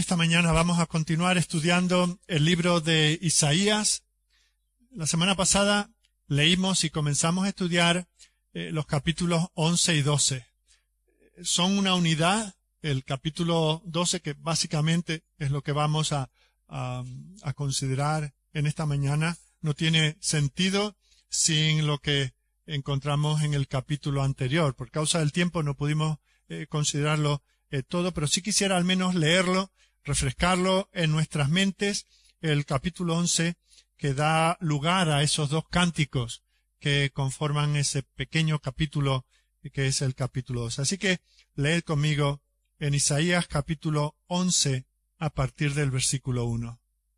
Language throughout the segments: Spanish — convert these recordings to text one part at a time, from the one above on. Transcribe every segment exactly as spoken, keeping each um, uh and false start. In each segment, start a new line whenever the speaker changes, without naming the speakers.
esta mañana vamos a continuar estudiando el libro de Isaías. La semana pasada leímos y comenzamos a estudiar eh, los capítulos once y doce. Son una unidad, el capítulo doce, que básicamente es lo que vamos a, a, a considerar en esta mañana. No tiene sentido sin lo que encontramos en el capítulo anterior. Por causa del tiempo no pudimos eh, considerarlo eh, todo, pero sí quisiera al menos leerlo, refrescarlo en nuestras mentes, el capítulo once, que da lugar a esos dos cánticos que conforman ese pequeño capítulo que es el capítulo dos. Así que leed conmigo en Isaías capítulo once a partir del versículo uno.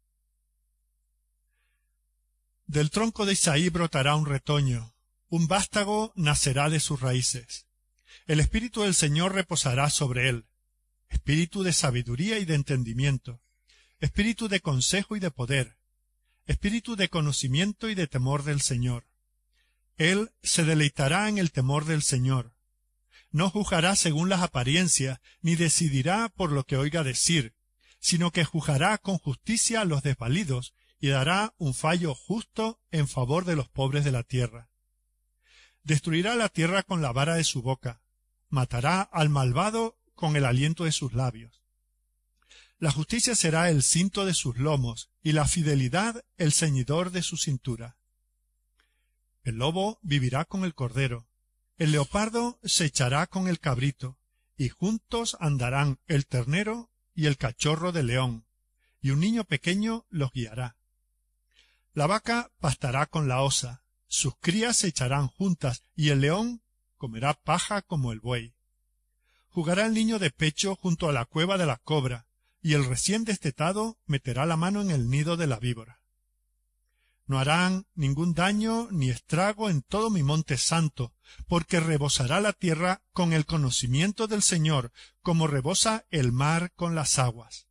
Del tronco de Isaí brotará un retoño, un vástago nacerá de sus raíces. El Espíritu del Señor reposará sobre él, espíritu de sabiduría y de entendimiento, espíritu de consejo y de poder, espíritu de conocimiento y de temor del Señor. Él se deleitará en el temor del Señor. No juzgará según las apariencias, ni decidirá por lo que oiga decir, sino que juzgará con justicia a los desvalidos y dará un fallo justo en favor de los pobres de la tierra. Destruirá la tierra con la vara de su boca, matará al malvado con el aliento de sus labios. La justicia será el cinto de sus lomos, y la fidelidad el ceñidor de su cintura. El lobo vivirá con el cordero, el leopardo se echará con el cabrito, y juntos andarán el ternero y el cachorro de león, y un niño pequeño los guiará. La vaca pastará con la osa, sus crías se echarán juntas, y el león comerá paja como el buey. Jugará el niño de pecho junto a la cueva de la cobra, y el recién destetado meterá la mano en el nido de la víbora. No harán ningún daño ni estrago en todo mi monte santo, porque rebosará la tierra con el conocimiento del Señor, como rebosa el mar con las aguas.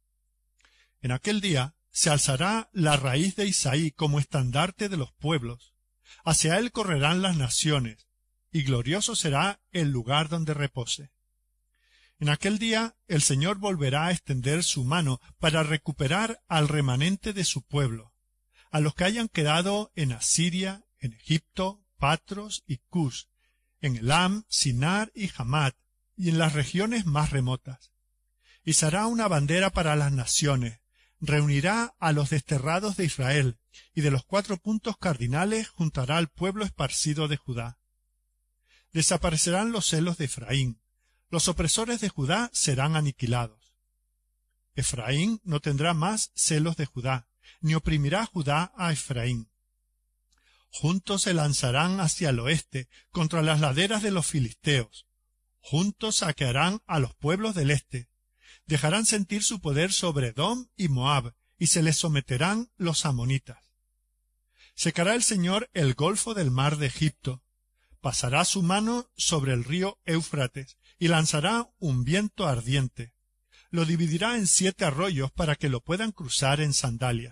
En aquel día se alzará la raíz de Isaí como estandarte de los pueblos. Hacia él correrán las naciones, y glorioso será el lugar donde repose. En aquel día el Señor volverá a extender su mano para recuperar al remanente de su pueblo, a los que hayan quedado en Asiria, en Egipto, Patros y Cus, en Elam, Sinar y Hamat, y en las regiones más remotas. Izará una bandera para las naciones, reunirá a los desterrados de Israel, y de los cuatro puntos cardinales juntará al pueblo esparcido de Judá. Desaparecerán los celos de Efraín, los opresores de Judá serán aniquilados. Efraín no tendrá más celos de Judá, ni oprimirá Judá a Efraín. Juntos se lanzarán hacia el oeste, contra las laderas de los filisteos. Juntos saquearán a los pueblos del este. Dejarán sentir su poder sobre Edom y Moab, y se les someterán los amonitas. Secará el Señor el golfo del mar de Egipto. Pasará su mano sobre el río Éufrates, y lanzará un viento ardiente. Lo dividirá en siete arroyos para que lo puedan cruzar en sandalias.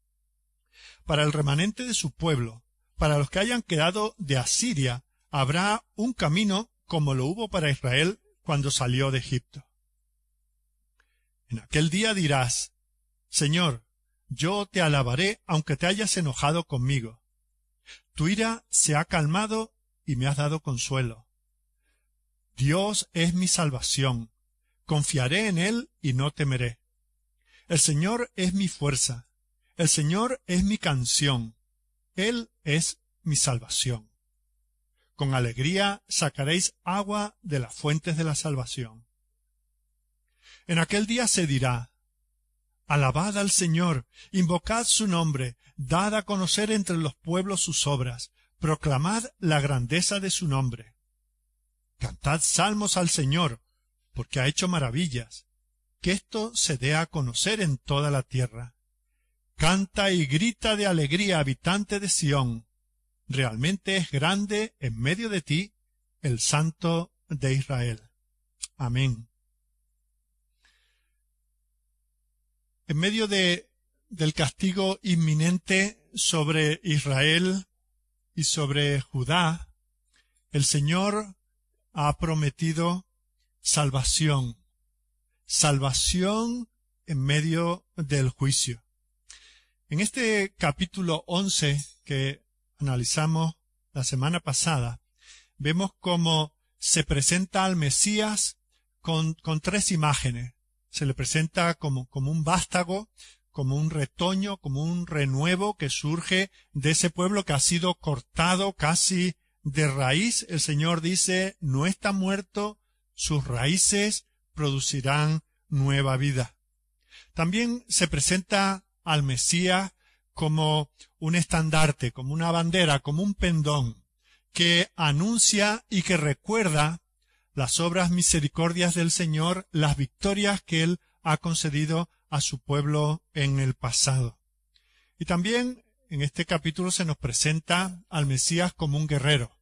Para el remanente de su pueblo, para los que hayan quedado de Asiria, habrá un camino como lo hubo para Israel cuando salió de Egipto. En aquel día dirás, Señor, yo te alabaré aunque te hayas enojado conmigo. Tu ira se ha calmado y me has dado consuelo. Dios es mi salvación, confiaré en él y no temeré. El Señor es mi fuerza, el Señor es mi canción, él es mi salvación. Con alegría sacaréis agua de las fuentes de la salvación. En aquel día se dirá, alabad al Señor, invocad su nombre, dad a conocer entre los pueblos sus obras, proclamad la grandeza de su nombre. Cantad salmos al Señor, porque ha hecho maravillas, que esto se dé a conocer en toda la tierra. Canta y grita de alegría, habitante de Sión. Realmente es grande en medio de ti el Santo de Israel. Amén. En medio de, del castigo inminente sobre Israel y sobre Judá, el Señor ha prometido salvación, salvación en medio del juicio. En este capítulo once que analizamos la semana pasada, vemos cómo se presenta al Mesías con, con tres imágenes. Se le presenta como, como un vástago, como un retoño, como un renuevo que surge de ese pueblo que ha sido cortado casi de raíz. El Señor dice, no está muerto, sus raíces producirán nueva vida. También se presenta al Mesías como un estandarte, como una bandera, como un pendón, que anuncia y que recuerda las obras misericordias del Señor, las victorias que Él ha concedido a su pueblo en el pasado. Y también en este capítulo se nos presenta al Mesías como un guerrero,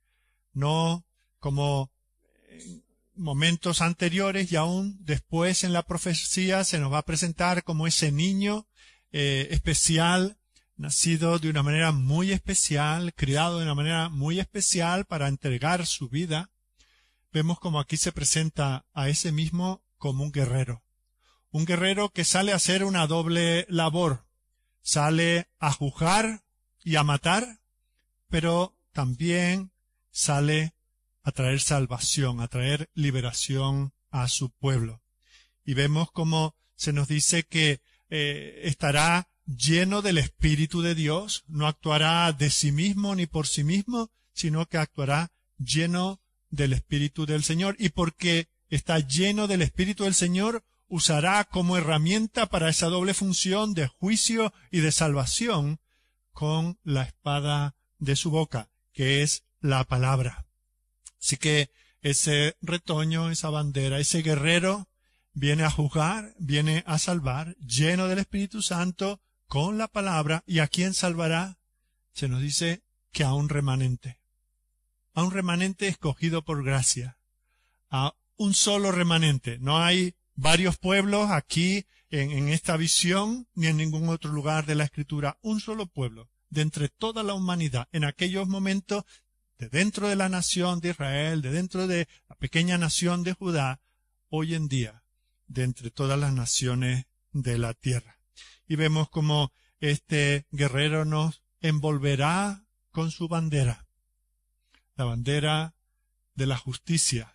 no como en momentos anteriores y aún después en la profecía se nos va a presentar como ese niño eh, especial, nacido de una manera muy especial, criado de una manera muy especial para entregar su vida. Vemos como aquí se presenta a ese mismo como un guerrero. Un guerrero que sale a hacer una doble labor. Sale a juzgar y a matar, pero también sale a traer salvación, a traer liberación a su pueblo. Y vemos como se nos dice que eh, estará lleno del Espíritu de Dios, no actuará de sí mismo ni por sí mismo, sino que actuará lleno del Espíritu del Señor. Y porque está lleno del Espíritu del Señor, usará como herramienta para esa doble función de juicio y de salvación con la espada de su boca, que es la palabra. Así que ese retoño, esa bandera, ese guerrero viene a juzgar, viene a salvar, lleno del Espíritu Santo, con la palabra. ¿Y a quién salvará? Se nos dice que a un remanente. A un remanente escogido por gracia. A un solo remanente. No hay varios pueblos aquí en, en esta visión ni en ningún otro lugar de la Escritura. Un solo pueblo de entre toda la humanidad en aquellos momentos, de dentro de la nación de Israel, de dentro de la pequeña nación de Judá, hoy en día, de entre todas las naciones de la tierra. Y vemos como este guerrero nos envolverá con su bandera, la bandera de la justicia.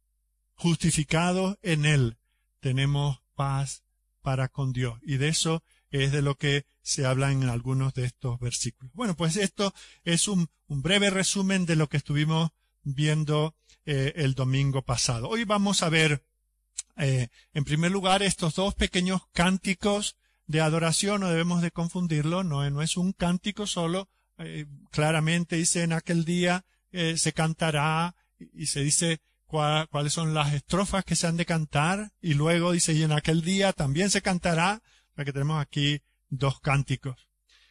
Justificados en Él, tenemos paz para con Dios. Y de eso es de lo que se habla en algunos de estos versículos. Bueno, pues esto es un, un breve resumen de lo que estuvimos viendo eh, el domingo pasado. Hoy vamos a ver, eh, en primer lugar, estos dos pequeños cánticos de adoración. No debemos de confundirlo, no, no es un cántico solo. Eh, claramente dice en aquel día eh, se cantará y, y se dice cuál, cuáles son las estrofas que se han de cantar, y luego dice y en aquel día también se cantará, porque tenemos aquí dos cánticos.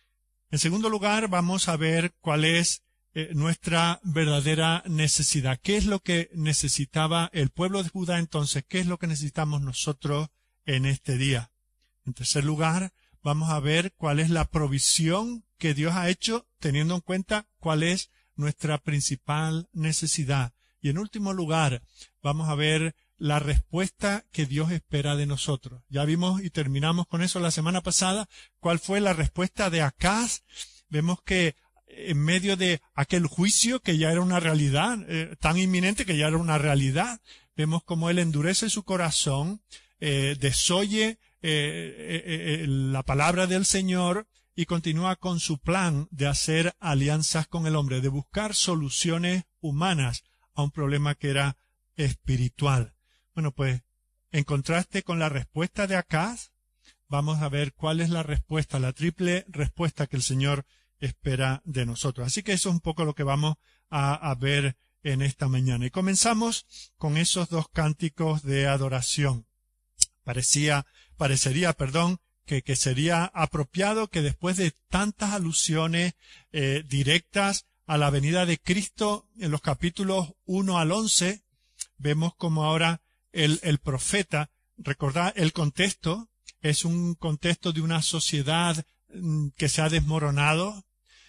En segundo lugar, vamos a ver cuál es eh, nuestra verdadera necesidad. ¿Qué es lo que necesitaba el pueblo de Judá entonces? ¿Qué es lo que necesitamos nosotros en este día? En tercer lugar, vamos a ver cuál es la provisión que Dios ha hecho, teniendo en cuenta cuál es nuestra principal necesidad. Y en último lugar, vamos a ver la respuesta que Dios espera de nosotros. Ya vimos y terminamos con eso la semana pasada. ¿Cuál fue la respuesta de Acaz? Vemos que en medio de aquel juicio que ya era una realidad, eh, tan inminente que ya era una realidad, vemos cómo él endurece su corazón, eh, desoye eh, eh, eh, la palabra del Señor y continúa con su plan de hacer alianzas con el hombre, de buscar soluciones humanas a un problema que era espiritual. Bueno, pues, en contraste con la respuesta de Acaz, vamos a ver cuál es la respuesta, la triple respuesta que el Señor espera de nosotros. Así que eso es un poco lo que vamos a, a ver en esta mañana. Y comenzamos con esos dos cánticos de adoración. Parecía, parecería, perdón, que, que sería apropiado que después de tantas alusiones eh, directas a la venida de Cristo en los capítulos uno al once, vemos como ahora el, el profeta, recordad, el contexto es un contexto de una sociedad que se ha desmoronado,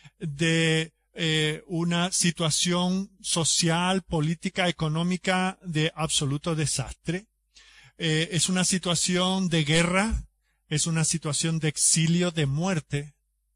de eh, una situación social, política, económica de absoluto desastre. Eh, es una situación de guerra, es una situación de exilio, de muerte.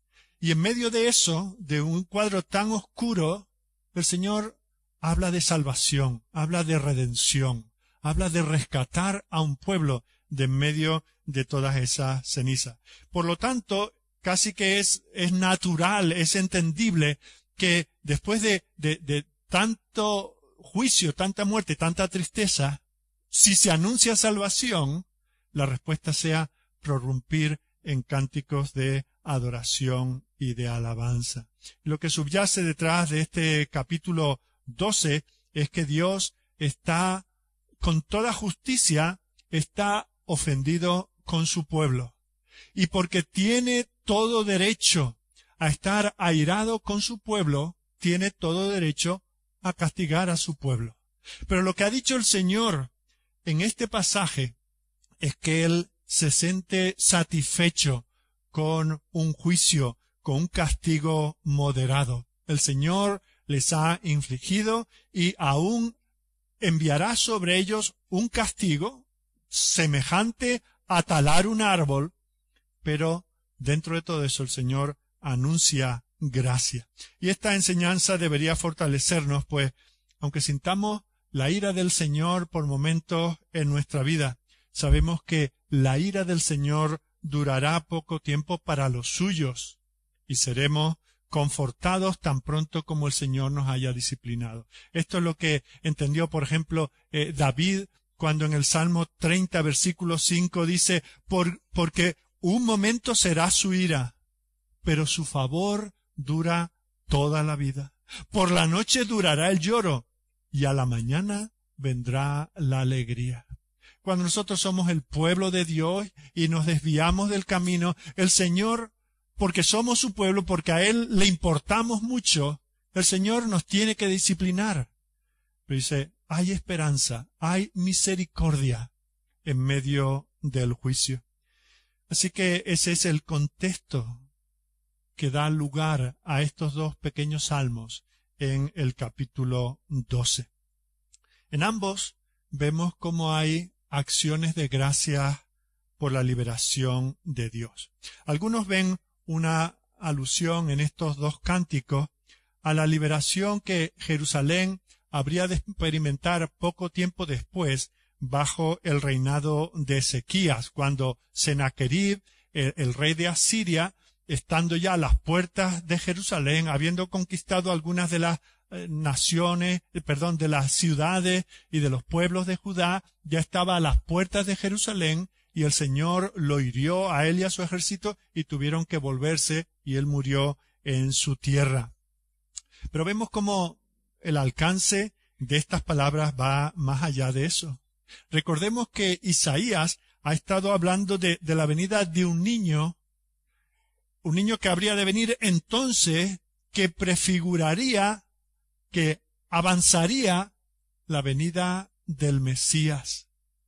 Y en medio de eso, de un cuadro tan oscuro, el Señor habla de salvación, habla de redención, habla de rescatar a un pueblo de en medio de todas esas cenizas. Por lo tanto, casi que es, es natural, es entendible que después de, de, de tanto juicio, tanta muerte, tanta tristeza, si se anuncia salvación, la respuesta sea prorrumpir en cánticos de adoración y de alabanza. Lo que subyace detrás de este capítulo doce es que Dios está, con toda justicia, está ofendido con su pueblo. Y porque tiene todo derecho a estar airado con su pueblo, tiene todo derecho a castigar a su pueblo. Pero lo que ha dicho el Señor en este pasaje es que Él se siente satisfecho con un juicio, con un castigo moderado. El Señor les ha infligido y aún enviará sobre ellos un castigo semejante a talar un árbol, pero dentro de todo eso el Señor anuncia gracia. Y esta enseñanza debería fortalecernos, pues, aunque sintamos la ira del Señor por momentos en nuestra vida, sabemos que la ira del Señor durará poco tiempo para los suyos y seremos confortados tan pronto como el Señor nos haya disciplinado. Esto es lo que entendió, por ejemplo, eh, David cuando en el Salmo treinta, versículo cinco dice, por, porque un momento será su ira, pero su favor dura toda la vida. Por la noche durará el lloro, y a la mañana vendrá la alegría. Cuando nosotros somos el pueblo de Dios y nos desviamos del camino, el Señor, porque somos su pueblo, porque a Él le importamos mucho, el Señor nos tiene que disciplinar. Pero dice, hay esperanza, hay misericordia en medio del juicio. Así que ese es el contexto que da lugar a estos dos pequeños salmos en el capítulo doce. En ambos vemos cómo hay acciones de gracia por la liberación de Dios. Algunos ven una alusión en estos dos cánticos a la liberación que Jerusalén habría de experimentar poco tiempo después bajo el reinado de Ezequías, cuando Sennacherib, el, el rey de Asiria, estando ya a las puertas de Jerusalén, habiendo conquistado algunas de las eh, naciones, eh, perdón, de las ciudades y de los pueblos de Judá, ya estaba a las puertas de Jerusalén, y el Señor lo hirió a él y a su ejército, y tuvieron que volverse, y él murió en su tierra. Pero vemos cómo el alcance de estas palabras va más allá de eso. Recordemos que Isaías ha estado hablando de, de la venida de un niño, un niño que habría de venir entonces, que prefiguraría, que avanzaría la venida del Mesías.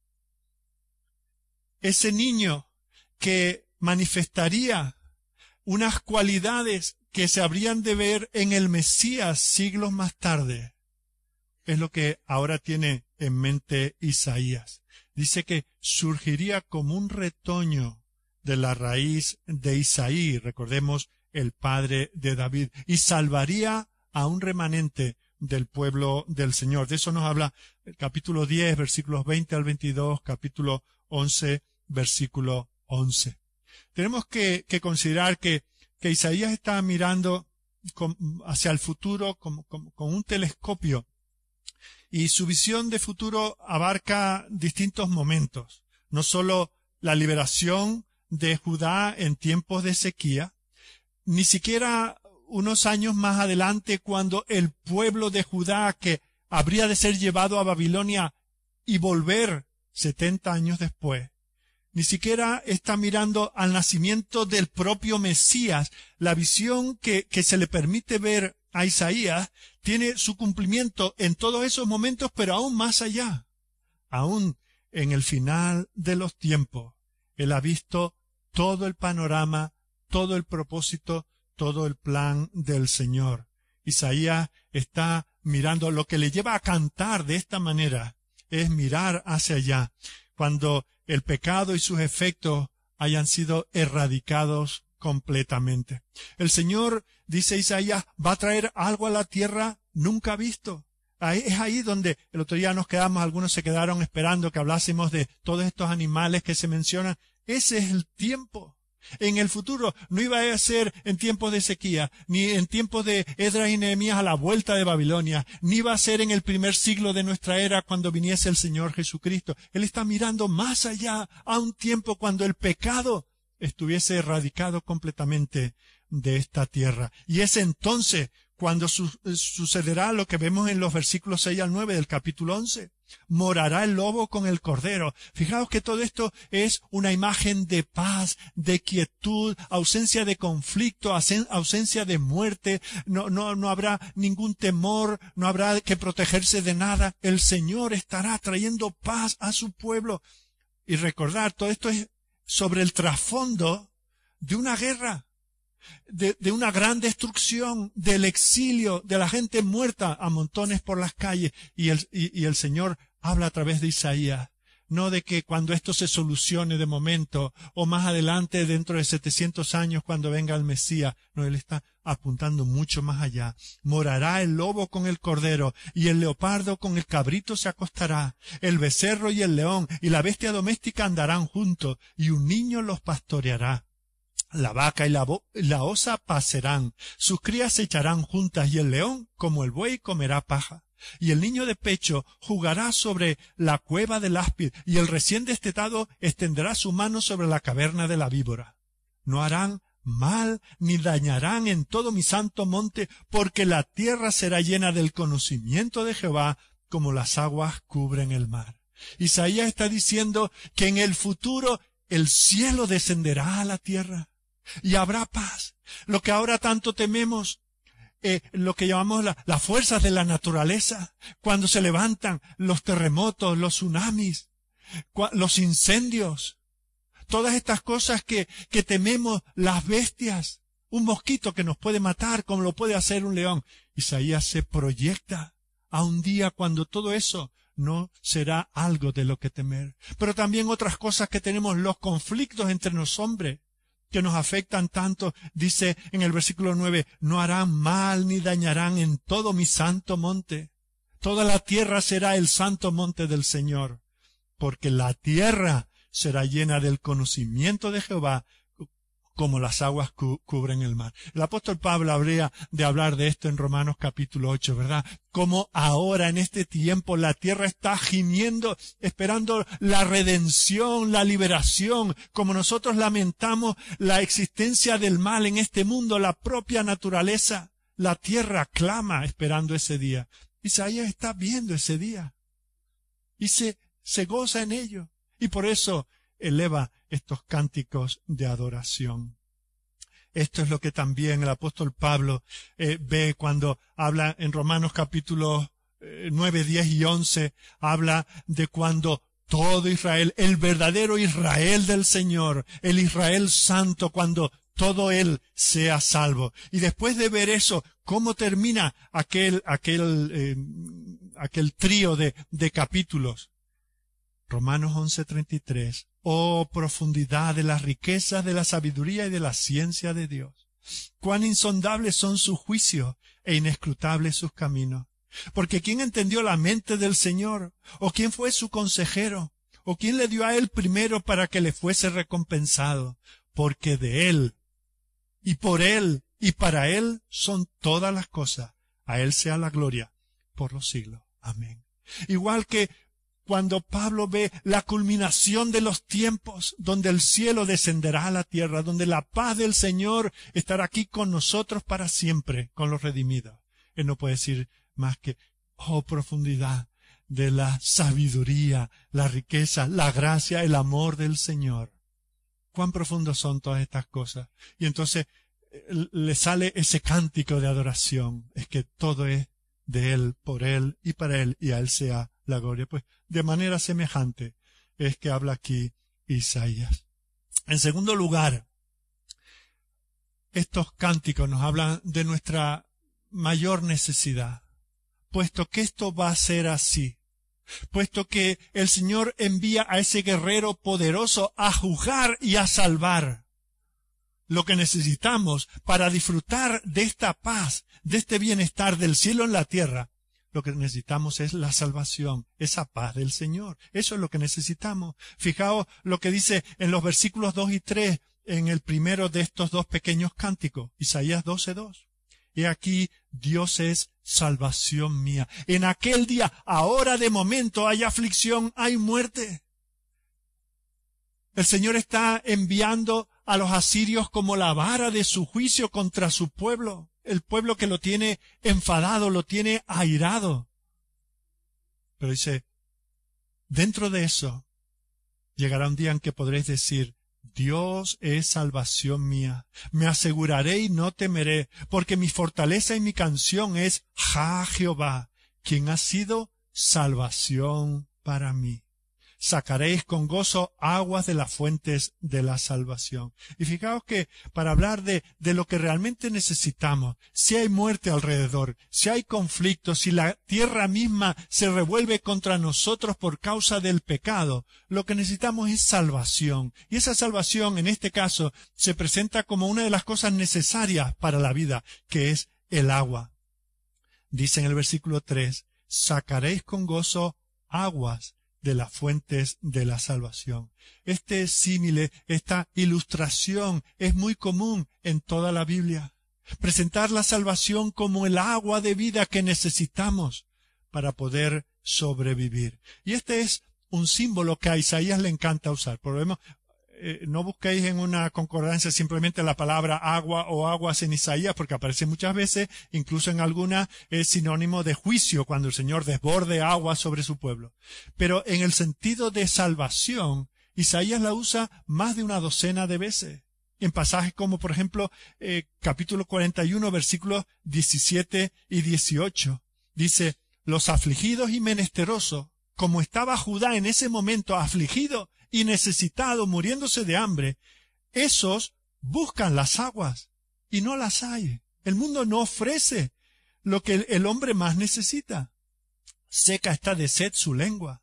Ese niño que manifestaría unas cualidades que se habrían de ver en el Mesías siglos más tarde, es lo que ahora tiene en mente Isaías. Dice que surgiría como un retoño de la raíz de Isaí, recordemos el padre de David, y salvaría a un remanente del pueblo del Señor. De eso nos habla el capítulo diez, versículos veinte al veintidós, capítulo once, versículo once. Tenemos que, que considerar que, que Isaías está mirando con, hacia el futuro con, con, con un telescopio, y su visión de futuro abarca distintos momentos, no solo la liberación de Judá en tiempos de sequía, ni siquiera unos años más adelante cuando el pueblo de Judá, que habría de ser llevado a Babilonia y volver setenta años después, ni siquiera está mirando al nacimiento del propio Mesías. La visión que, que se le permite ver a Isaías tiene su cumplimiento en todos esos momentos, pero aún más allá. Aún en el final de los tiempos, él ha visto todo el panorama, todo el propósito, todo el plan del Señor. Isaías está mirando, lo que le lleva a cantar de esta manera es mirar hacia allá. Cuando el pecado y sus efectos hayan sido erradicados completamente. El Señor, dice Isaías, va a traer algo a la tierra nunca visto. Ahí, es ahí donde el otro día nos quedamos, algunos se quedaron esperando que hablásemos de todos estos animales que se mencionan. Ese es el tiempo. En el futuro no iba a ser en tiempos de sequía, ni en tiempos de Esdras y Nehemías a la vuelta de Babilonia, ni iba a ser en el primer siglo de nuestra era cuando viniese el Señor Jesucristo. Él está mirando más allá a un tiempo cuando el pecado estuviese erradicado completamente de esta tierra. Y es entonces cuando su sucederá lo que vemos en los versículos seis al nueve del capítulo once. Morará el lobo con el cordero. Fijaos que todo esto es una imagen de paz, de quietud, ausencia de conflicto, ausencia de muerte. No, no, no habrá ningún temor, no habrá que protegerse de nada. El Señor estará trayendo paz a su pueblo. Y recordar, todo esto es sobre el trasfondo de una guerra, de, de una gran destrucción, del exilio, de la gente muerta a montones por las calles. Y el, y, y el Señor habla a través de Isaías, no de que cuando esto se solucione de momento, o más adelante dentro de setecientos años cuando venga el Mesías. No, Él está apuntando mucho más allá. Morará el lobo con el cordero, y el leopardo con el cabrito se acostará. El becerro y el león y la bestia doméstica andarán juntos, y un niño los pastoreará. La vaca y la, la osa pacerán, sus crías se echarán juntas, y el león, como el buey, comerá paja. Y el niño de pecho jugará sobre la cueva del áspid, y el recién destetado extenderá su mano sobre la caverna de la víbora. No harán mal ni dañarán en todo mi santo monte, porque la tierra será llena del conocimiento de Jehová, como las aguas cubren el mar. Isaías está diciendo que en el futuro el cielo descenderá a la tierra y habrá paz. Lo que ahora tanto tememos, eh, lo que llamamos la, las fuerzas de la naturaleza, cuando se levantan los terremotos, los tsunamis, los incendios, todas estas cosas que, que tememos, las bestias, un mosquito que nos puede matar como lo puede hacer un león. Isaías se proyecta a un día cuando todo eso no será algo de lo que temer. Pero también otras cosas que tenemos, los conflictos entre los hombres, que nos afectan tanto. Dice en el versículo nueve, no harán mal ni dañarán en todo mi santo monte. Toda la tierra será el santo monte del Señor, porque la tierra será llena del conocimiento de Jehová, como las aguas cu cubren el mar. El apóstol Pablo habría de hablar de esto en Romanos capítulo ocho, ¿verdad? Como ahora en este tiempo la tierra está gimiendo, esperando la redención, la liberación, como nosotros lamentamos la existencia del mal en este mundo, la propia naturaleza, la tierra clama esperando ese día. Isaías está viendo ese día y se, se goza en ello, y por eso eleva estos cánticos de adoración. Esto es lo que también el apóstol Pablo eh, ve cuando habla en Romanos capítulos eh, nueve, diez y once, habla de cuando todo Israel, el verdadero Israel del Señor, el Israel santo, cuando todo él sea salvo. Y después de ver eso, ¿cómo termina aquel, aquel, eh, aquel trío de, de capítulos? Romanos once, treinta y tres. Oh, profundidad de las riquezas de la sabiduría y de la ciencia de Dios. Cuán insondables son sus juicios e inescrutables sus caminos. Porque ¿quién entendió la mente del Señor? ¿O quién fue su consejero? ¿O quién le dio a él primero para que le fuese recompensado? Porque de él, y por él, y para él son todas las cosas. A él sea la gloria por los siglos. Amén. Igual que cuando Pablo ve la culminación de los tiempos, donde el cielo descenderá a la tierra, donde la paz del Señor estará aquí con nosotros para siempre, con los redimidos. Él no puede decir más que, oh, profundidad de la sabiduría, la riqueza, la gracia, el amor del Señor. Cuán profundos son todas estas cosas. Y entonces le sale ese cántico de adoración. Es que todo es de Él, por Él y para Él, y a Él sea la gloria. Pues de manera semejante es que habla aquí Isaías. En segundo lugar, estos cánticos nos hablan de nuestra mayor necesidad, puesto que esto va a ser así. puesto que el Señor envía a ese guerrero poderoso a juzgar y a salvar. Lo que necesitamos para disfrutar de esta paz, de este bienestar del cielo en la tierra, lo que necesitamos es la salvación, esa paz del Señor. Eso es lo que necesitamos. Fijaos lo que dice en los versículos dos y tres, en el primero de estos dos pequeños cánticos, Isaías doce dos. He aquí, Dios es salvación mía. En aquel día, ahora de momento, hay aflicción, hay muerte. El Señor está enviando a los asirios como la vara de su juicio contra su pueblo. El pueblo que lo tiene enfadado, lo tiene airado. Pero dice, dentro de eso, llegará un día en que podréis decir, Dios es salvación mía. Me aseguraré y no temeré, porque mi fortaleza y mi canción es Ja Jehová, quien ha sido salvación para mí. Sacaréis con gozo aguas de las fuentes de la salvación. Y fijaos que para hablar de, de lo que realmente necesitamos, si hay muerte alrededor, si hay conflicto, si la tierra misma se revuelve contra nosotros por causa del pecado, lo que necesitamos es salvación. Y esa salvación, en este caso, se presenta como una de las cosas necesarias para la vida, que es el agua. Dice en el versículo tres, sacaréis con gozo aguas de las fuentes de la salvación. Este símile, esta ilustración es muy común en toda la Biblia. Presentar la salvación como el agua de vida que necesitamos para poder sobrevivir. Y este es un símbolo que a Isaías le encanta usar. Por lo menos, eh, no busquéis en una concordancia simplemente la palabra agua o aguas en Isaías, porque aparece muchas veces, incluso en alguna es sinónimo de juicio, cuando el Señor desborde agua sobre su pueblo. Pero en el sentido de salvación, Isaías la usa más de una docena de veces. En pasajes como, por ejemplo, eh, capítulo cuarenta y uno, versículos diecisiete y dieciocho. Dice, los afligidos y menesterosos, como estaba Judá en ese momento afligido y necesitado, muriéndose de hambre, esos buscan las aguas y no las hay. El mundo no ofrece lo que el, el hombre más necesita. Seca está de sed su lengua.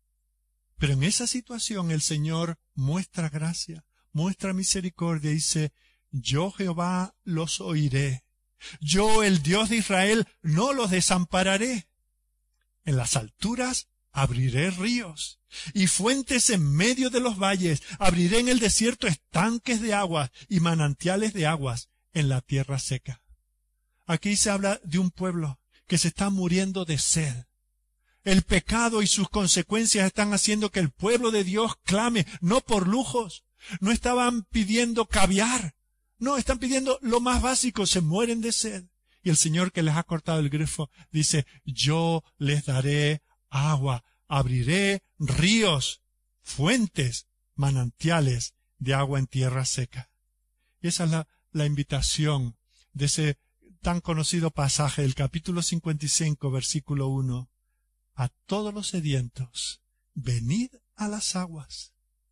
Pero en esa situación el Señor muestra gracia, muestra misericordia y dice, yo Jehová los oiré. Yo, el Dios de Israel, no los desampararé. En las alturas abriré ríos y fuentes en medio de los valles. Abriré en el desierto estanques de aguas y manantiales de aguas en la tierra seca. Aquí se habla de un pueblo que se está muriendo de sed. El pecado y sus consecuencias están haciendo que el pueblo de Dios clame, no por lujos. No estaban pidiendo caviar. No, están pidiendo lo más básico, se mueren de sed. Y el Señor que les ha cortado el grifo dice, yo les daré agua, abriré ríos, fuentes, manantiales de agua en tierra seca. Y esa es la, la invitación de ese tan conocido pasaje del capítulo cincuenta y cinco, versículo uno. A todos los sedientos, venid a las aguas.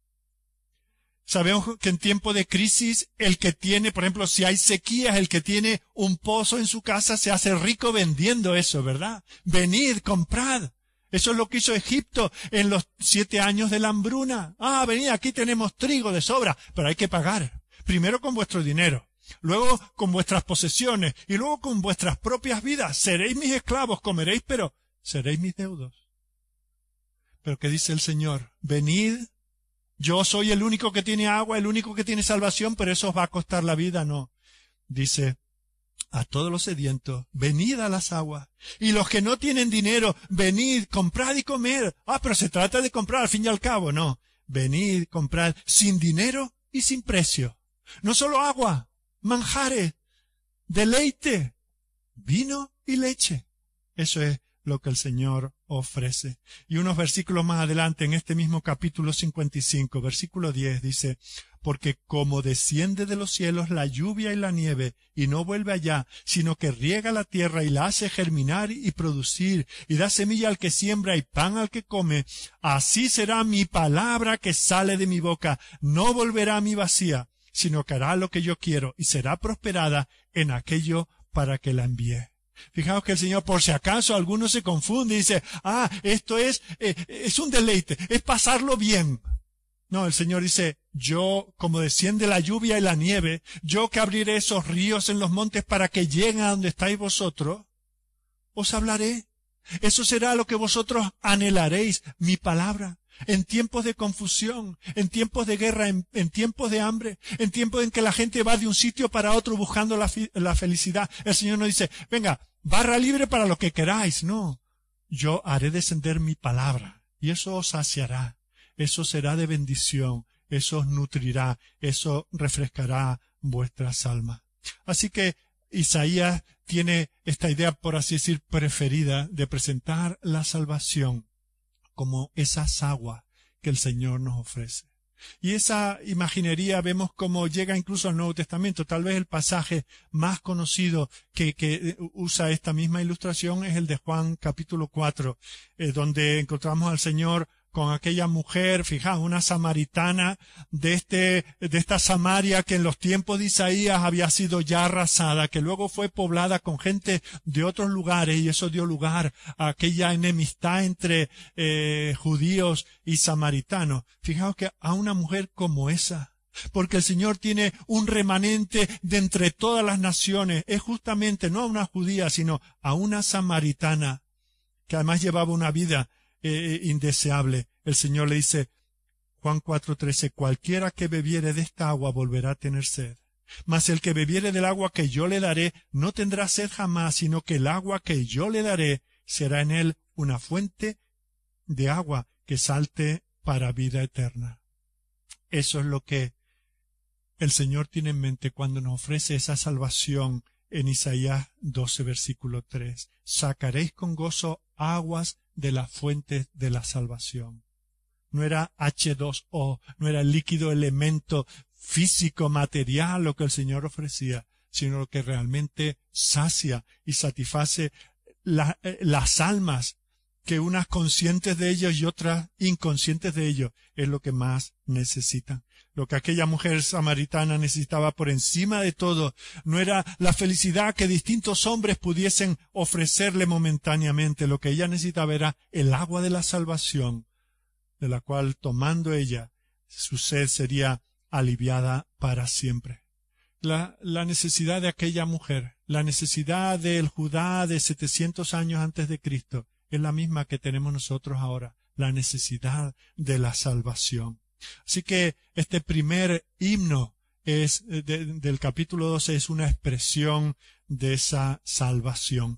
Sabemos que en tiempo de crisis, el que tiene, por ejemplo, si hay sequías, el que tiene un pozo en su casa se hace rico vendiendo eso, ¿verdad? Venid, comprad. Eso es lo que hizo Egipto en los siete años de la hambruna. Ah, venid, aquí tenemos trigo de sobra, pero hay que pagar. Primero con vuestro dinero, luego con vuestras posesiones y luego con vuestras propias vidas. Seréis mis esclavos, comeréis, pero seréis mis deudos. Pero ¿qué dice el Señor? Venid. Yo soy el único que tiene agua, el único que tiene salvación, pero eso os va a costar la vida. No. Dice, a todos los sedientos, venid a las aguas. Y los que no tienen dinero, venid, comprad y comed. Ah, pero se trata de comprar al fin y al cabo. No. Venid, comprad sin dinero y sin precio. No solo agua, manjares, deleite, vino y leche. Eso es lo que el Señor ofrece. Y unos versículos más adelante, en este mismo capítulo cincuenta y cinco, versículo diez, dice, porque como desciende de los cielos la lluvia y la nieve, y no vuelve allá, sino que riega la tierra y la hace germinar y producir, y da semilla al que siembra y pan al que come, así será mi palabra que sale de mi boca, no volverá a mí vacía, sino que hará lo que yo quiero, y será prosperada en aquello para que la envié. Fijaos que el Señor, por si acaso alguno se confunde y dice, ah, esto es, eh, es un deleite, es pasarlo bien. No, el Señor dice, yo, como desciende la lluvia y la nieve, yo que abriré esos ríos en los montes para que lleguen a donde estáis vosotros, os hablaré. Eso será lo que vosotros anhelaréis, mi palabra. En tiempos de confusión, en tiempos de guerra, en, en tiempos de hambre, en tiempos en que la gente va de un sitio para otro buscando la, la felicidad, el Señor no dice, venga, barra libre para lo que queráis. No, yo haré descender mi palabra y eso os saciará. Eso será de bendición, eso os nutrirá, eso refrescará vuestras almas. Así que Isaías tiene esta idea, por así decir, preferida de presentar la salvación como esas aguas que el Señor nos ofrece. Y esa imaginería vemos cómo llega incluso al Nuevo Testamento. Tal vez el pasaje más conocido que, que usa esta misma ilustración es el de Juan capítulo cuatro, eh, donde encontramos al Señor con aquella mujer, fijaos, una samaritana de este, de esta Samaria que en los tiempos de Isaías había sido ya arrasada, que luego fue poblada con gente de otros lugares y eso dio lugar a aquella enemistad entre eh, judíos y samaritanos. Fijaos que a una mujer como esa, porque el Señor tiene un remanente de entre todas las naciones, es justamente no a una judía, sino a una samaritana, que además llevaba una vida Eh, indeseable. El Señor le dice, Juan cuatro trece, cualquiera que bebiere de esta agua volverá a tener sed. Mas el que bebiere del agua que yo le daré no tendrá sed jamás, sino que el agua que yo le daré será en él una fuente de agua que salte para vida eterna. Eso es lo que el Señor tiene en mente cuando nos ofrece esa salvación en Isaías doce, versículo tres. Sacaréis con gozo aguas de las fuentes de la salvación. No era hache dos o, no era el líquido elemento físico, material lo que el Señor ofrecía, sino lo que realmente sacia y satisface la, eh, las almas, que unas conscientes de ellos y otras inconscientes de ellos, es lo que más necesitan. Lo que aquella mujer samaritana necesitaba por encima de todo no era la felicidad que distintos hombres pudiesen ofrecerle momentáneamente. Lo que ella necesitaba era el agua de la salvación, de la cual, tomando ella, su sed sería aliviada para siempre. La, la necesidad de aquella mujer, la necesidad del Judá de setecientos años antes de Cristo, es la misma que tenemos nosotros ahora, la necesidad de la salvación. Así que este primer himno es de, del capítulo doce es una expresión de esa salvación.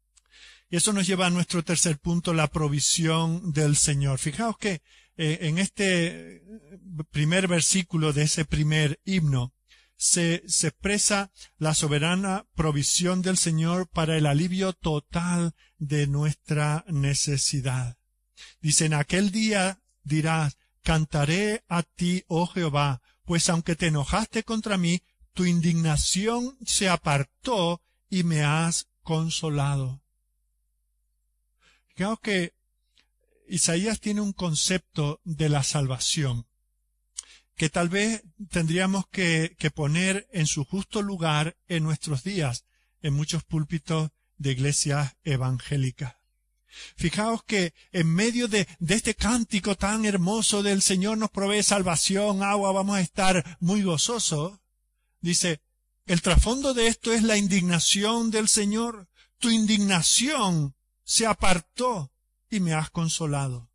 Y eso nos lleva a nuestro tercer punto, la provisión del Señor. Fijaos que eh, en este primer versículo de ese primer himno se, se expresa la soberana provisión del Señor para el alivio total de nuestra necesidad. Dice, en aquel día dirás, cantaré a ti, oh Jehová, pues aunque te enojaste contra mí, tu indignación se apartó y me has consolado. Fijaos que Isaías tiene un concepto de la salvación que tal vez tendríamos que, que poner en su justo lugar en nuestros días, en muchos púlpitos de iglesias evangélicas. Fijaos que en medio de, de este cántico tan hermoso del Señor nos provee salvación, agua, vamos a estar muy gozosos. Dice, el trasfondo de esto es la indignación del Señor. Tu indignación se apartó y me has consolado.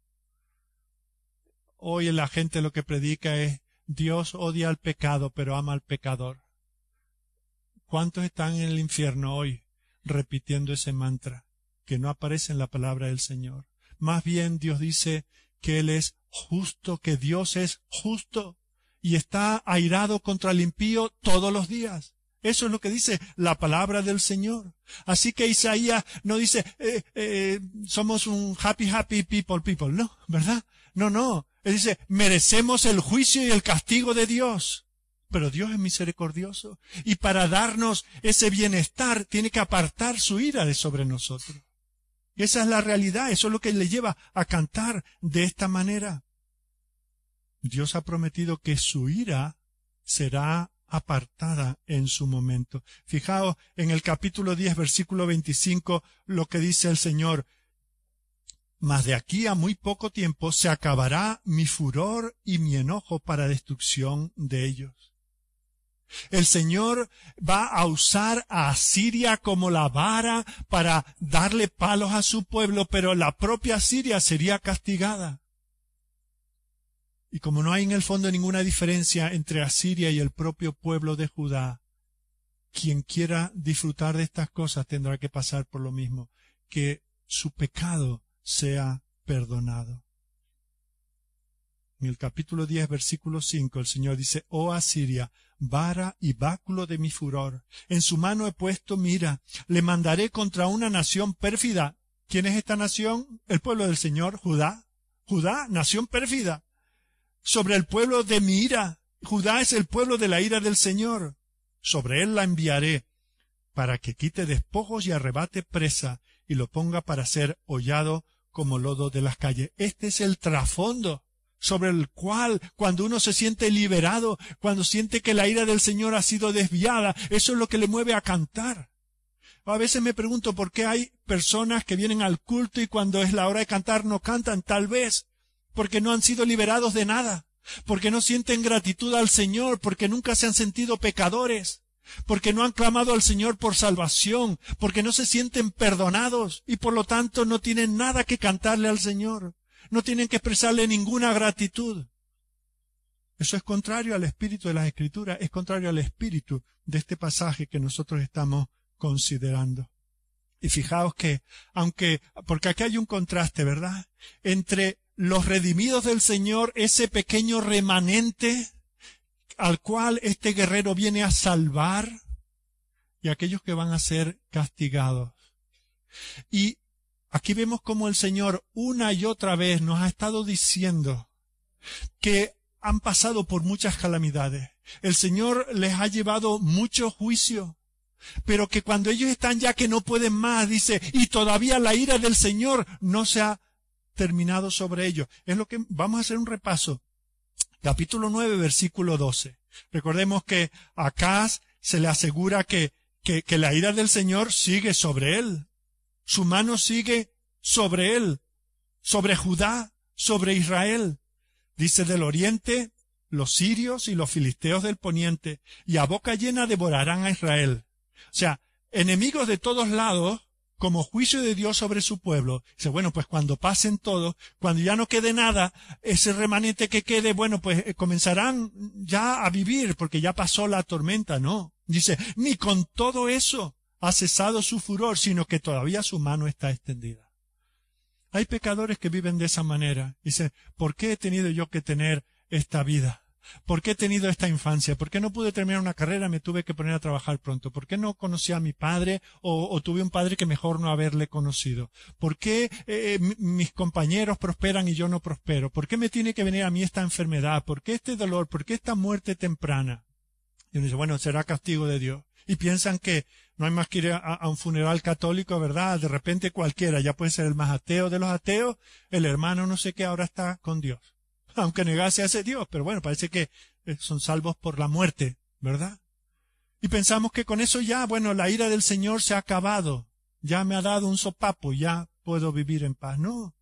Hoy la gente lo que predica es, Dios odia al pecado, pero ama al pecador. ¿Cuántos están en el infierno hoy repitiendo ese mantra que no aparece en la palabra del Señor? Más bien Dios dice que Él es justo, que Dios es justo y está airado contra el impío todos los días. Eso es lo que dice la palabra del Señor. Así que Isaías no dice, eh, eh, somos un happy, happy people, people. No, ¿verdad? No, no. Él dice, merecemos el juicio y el castigo de Dios. Pero Dios es misericordioso. Y para darnos ese bienestar, tiene que apartar su ira de sobre nosotros. Y esa es la realidad. Eso es lo que le lleva a cantar de esta manera. Dios ha prometido que su ira será apartada en su momento. Fijaos en el capítulo diez, versículo veinticinco, lo que dice el Señor. Mas de aquí a muy poco tiempo se acabará mi furor y mi enojo para destrucción de ellos. El Señor va a usar a Asiria como la vara para darle palos a su pueblo, pero la propia Asiria sería castigada. Y como no hay en el fondo ninguna diferencia entre Asiria y el propio pueblo de Judá, quien quiera disfrutar de estas cosas tendrá que pasar por lo mismo, que su pecado sea perdonado. En el capítulo diez, versículo cinco, el Señor dice, oh Asiria, vara y báculo de mi furor, en su mano he puesto mira, le mandaré contra una nación pérfida. ¿Quién es esta nación? El pueblo del Señor, Judá. Judá, nación pérfida. Sobre el pueblo de mi ira. Judá es el pueblo de la ira del Señor. Sobre él la enviaré, para que quite despojos y arrebate presa, y lo ponga para ser hollado como lodo de las calles. Este es el trasfondo sobre el cual, cuando uno se siente liberado, cuando siente que la ira del Señor ha sido desviada, eso es lo que le mueve a cantar. A veces me pregunto por qué hay personas que vienen al culto y cuando es la hora de cantar no cantan, tal vez porque no han sido liberados de nada, porque no sienten gratitud al Señor, porque nunca se han sentido pecadores, porque no han clamado al Señor por salvación, porque no se sienten perdonados y por lo tanto no tienen nada que cantarle al Señor, no tienen que expresarle ninguna gratitud. Eso es contrario al espíritu de las Escrituras, es contrario al espíritu de este pasaje que nosotros estamos considerando. Y fijaos que, aunque, porque aquí hay un contraste, ¿verdad?, entre los redimidos del Señor, ese pequeño remanente al cual este guerrero viene a salvar, y aquellos que van a ser castigados. Y aquí vemos cómo el Señor una y otra vez nos ha estado diciendo que han pasado por muchas calamidades. El Señor les ha llevado mucho juicio, pero que cuando ellos están ya que no pueden más, dice, y todavía la ira del Señor no se ha terminado sobre ellos. Es lo que vamos a hacer un repaso. Capítulo nueve, versículo doce. Recordemos que a Acaz se le asegura que, que, que la ira del Señor sigue sobre él. Su mano sigue sobre él, sobre Judá, sobre Israel. Dice del oriente, los sirios y los filisteos del poniente, y a boca llena devorarán a Israel. O sea, enemigos de todos lados, como juicio de Dios sobre su pueblo. Dice, bueno, pues cuando pasen todos, cuando ya no quede nada, ese remanente que quede, bueno, pues eh, comenzarán ya a vivir, porque ya pasó la tormenta, ¿no? Dice, ni con todo eso ha cesado su furor, sino que todavía su mano está extendida. Hay pecadores que viven de esa manera. Dice, ¿por qué he tenido yo que tener esta vida? ¿Por qué he tenido esta infancia? ¿Por qué no pude terminar una carrera? Me tuve que poner a trabajar pronto. ¿Por qué no conocí a mi padre o, o tuve un padre que mejor no haberle conocido? ¿Por qué eh, mis compañeros prosperan y yo no prospero? ¿Por qué me tiene que venir a mí esta enfermedad? ¿Por qué este dolor? ¿Por qué esta muerte temprana? Y uno dice, bueno, será castigo de Dios. Y piensan que no hay más que ir a, a un funeral católico, ¿verdad? De repente cualquiera, ya puede ser el más ateo de los ateos, el hermano no sé qué, ahora está con Dios. Aunque negase a ese Dios, pero bueno, parece que son salvos por la muerte, ¿verdad? Y pensamos que con eso ya, bueno, la ira del Señor se ha acabado, ya me ha dado un sopapo, ya puedo vivir en paz. No.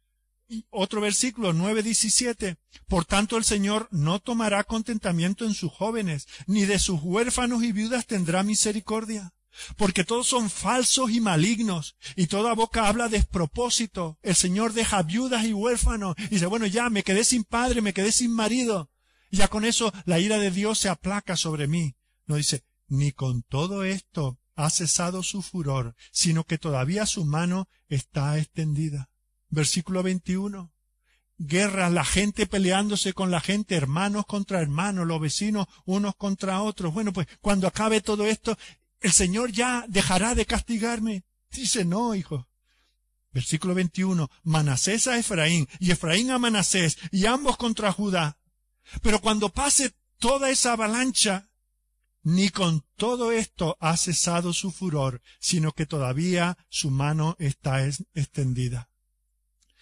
Y otro versículo, nueve diecisiete. Por tanto el Señor no tomará contentamiento en sus jóvenes, ni de sus huérfanos y viudas tendrá misericordia. Porque todos son falsos y malignos, y toda boca habla despropósito. El Señor deja viudas y huérfanos, y dice, bueno, ya me quedé sin padre, me quedé sin marido, y ya con eso la ira de Dios se aplaca sobre mí. No dice, ni con todo esto ha cesado su furor, sino que todavía su mano está extendida. Versículo veintiuno. Guerras, la gente peleándose con la gente, hermanos contra hermanos, los vecinos unos contra otros. Bueno, pues cuando acabe todo esto, ¿el Señor ya dejará de castigarme? Dice, no, hijo. Versículo veintiuno. Manasés a Efraín, y Efraín a Manasés, y ambos contra Judá. Pero cuando pase toda esa avalancha, ni con todo esto ha cesado su furor, sino que todavía su mano está extendida.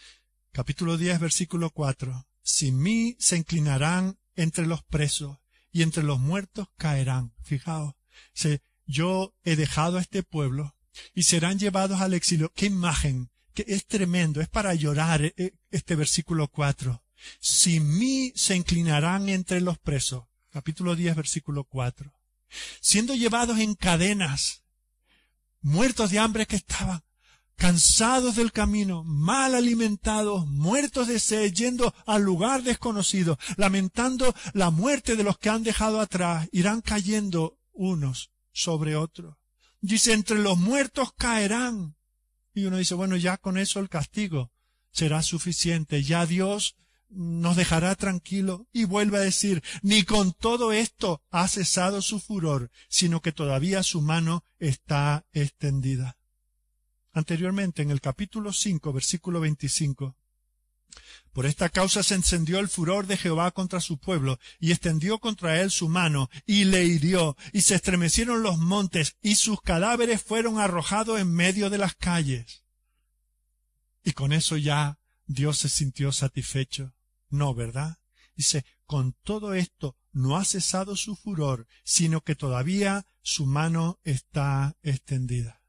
Capítulo diez, versículo cuatro. Sin mí se inclinarán entre los presos, y entre los muertos caerán. Fijaos, se, yo he dejado a este pueblo y serán llevados al exilio. ¡Qué imagen! Que es tremendo, es para llorar este versículo cuatro. Sin mí se inclinarán entre los presos. Capítulo diez, versículo cuatro. Siendo llevados en cadenas, muertos de hambre que estaban, cansados del camino, mal alimentados, muertos de sed, yendo al lugar desconocido, lamentando la muerte de los que han dejado atrás, irán cayendo unos sobre otros. Dice, entre los muertos caerán. Y uno dice, bueno, ya con eso el castigo será suficiente, ya Dios nos dejará tranquilo. Y vuelve a decir, ni con todo esto ha cesado su furor, sino que todavía su mano está extendida. Anteriormente, en el capítulo cinco, versículo veinticinco, por esta causa se encendió el furor de Jehová contra su pueblo, y extendió contra él su mano, y le hirió, y se estremecieron los montes, y sus cadáveres fueron arrojados en medio de las calles. Y con eso ya Dios se sintió satisfecho. No, ¿verdad? Dice, con todo esto no ha cesado su furor, sino que todavía su mano está extendida.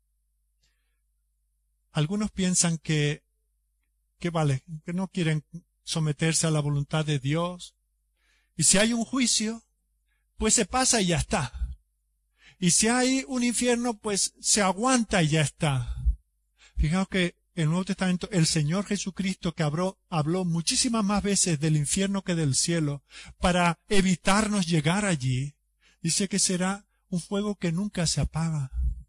Algunos piensan que, que vale, que no quieren someterse a la voluntad de Dios. Y si hay un juicio, pues se pasa y ya está. Y si hay un infierno, pues se aguanta y ya está. Fijaos que en el Nuevo Testamento el Señor Jesucristo, que habló, habló muchísimas más veces del infierno que del cielo, para evitarnos llegar allí, dice que será un fuego que nunca se apaga.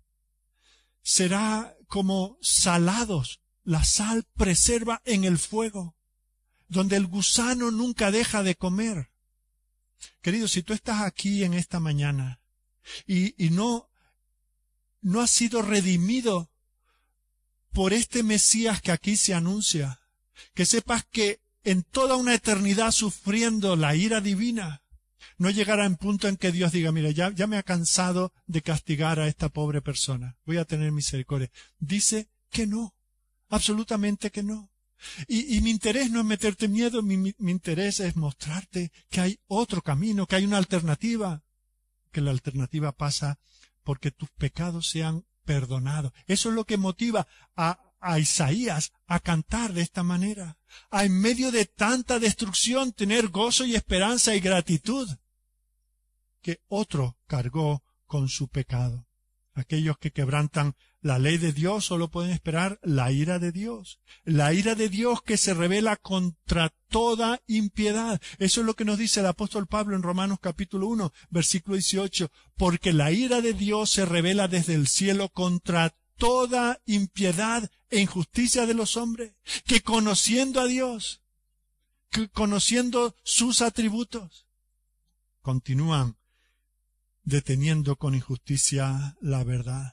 Será como salados. La sal preserva en el fuego, donde el gusano nunca deja de comer. Querido, si tú estás aquí en esta mañana y, y no, no has sido redimido por este Mesías que aquí se anuncia, que sepas que en toda una eternidad sufriendo la ira divina, no llegará en punto en que Dios diga, mira, ya, ya me ha cansado de castigar a esta pobre persona, voy a tener misericordia. Dice que no. Absolutamente que no. Y, y mi interés no es meterte miedo, mi, mi, mi interés es mostrarte que hay otro camino, que hay una alternativa, que la alternativa pasa porque tus pecados sean perdonados. Eso es lo que motiva a, a Isaías a cantar de esta manera, a en medio de tanta destrucción tener gozo y esperanza y gratitud, que otro cargó con su pecado. Aquellos que quebrantan la ley de Dios solo pueden esperar la ira de Dios. La ira de Dios que se revela contra toda impiedad. Eso es lo que nos dice el apóstol Pablo en Romanos capítulo uno, versículo dieciocho. Porque la ira de Dios se revela desde el cielo contra toda impiedad e injusticia de los hombres, que conociendo a Dios, que conociendo sus atributos, continúan deteniendo con injusticia la verdad.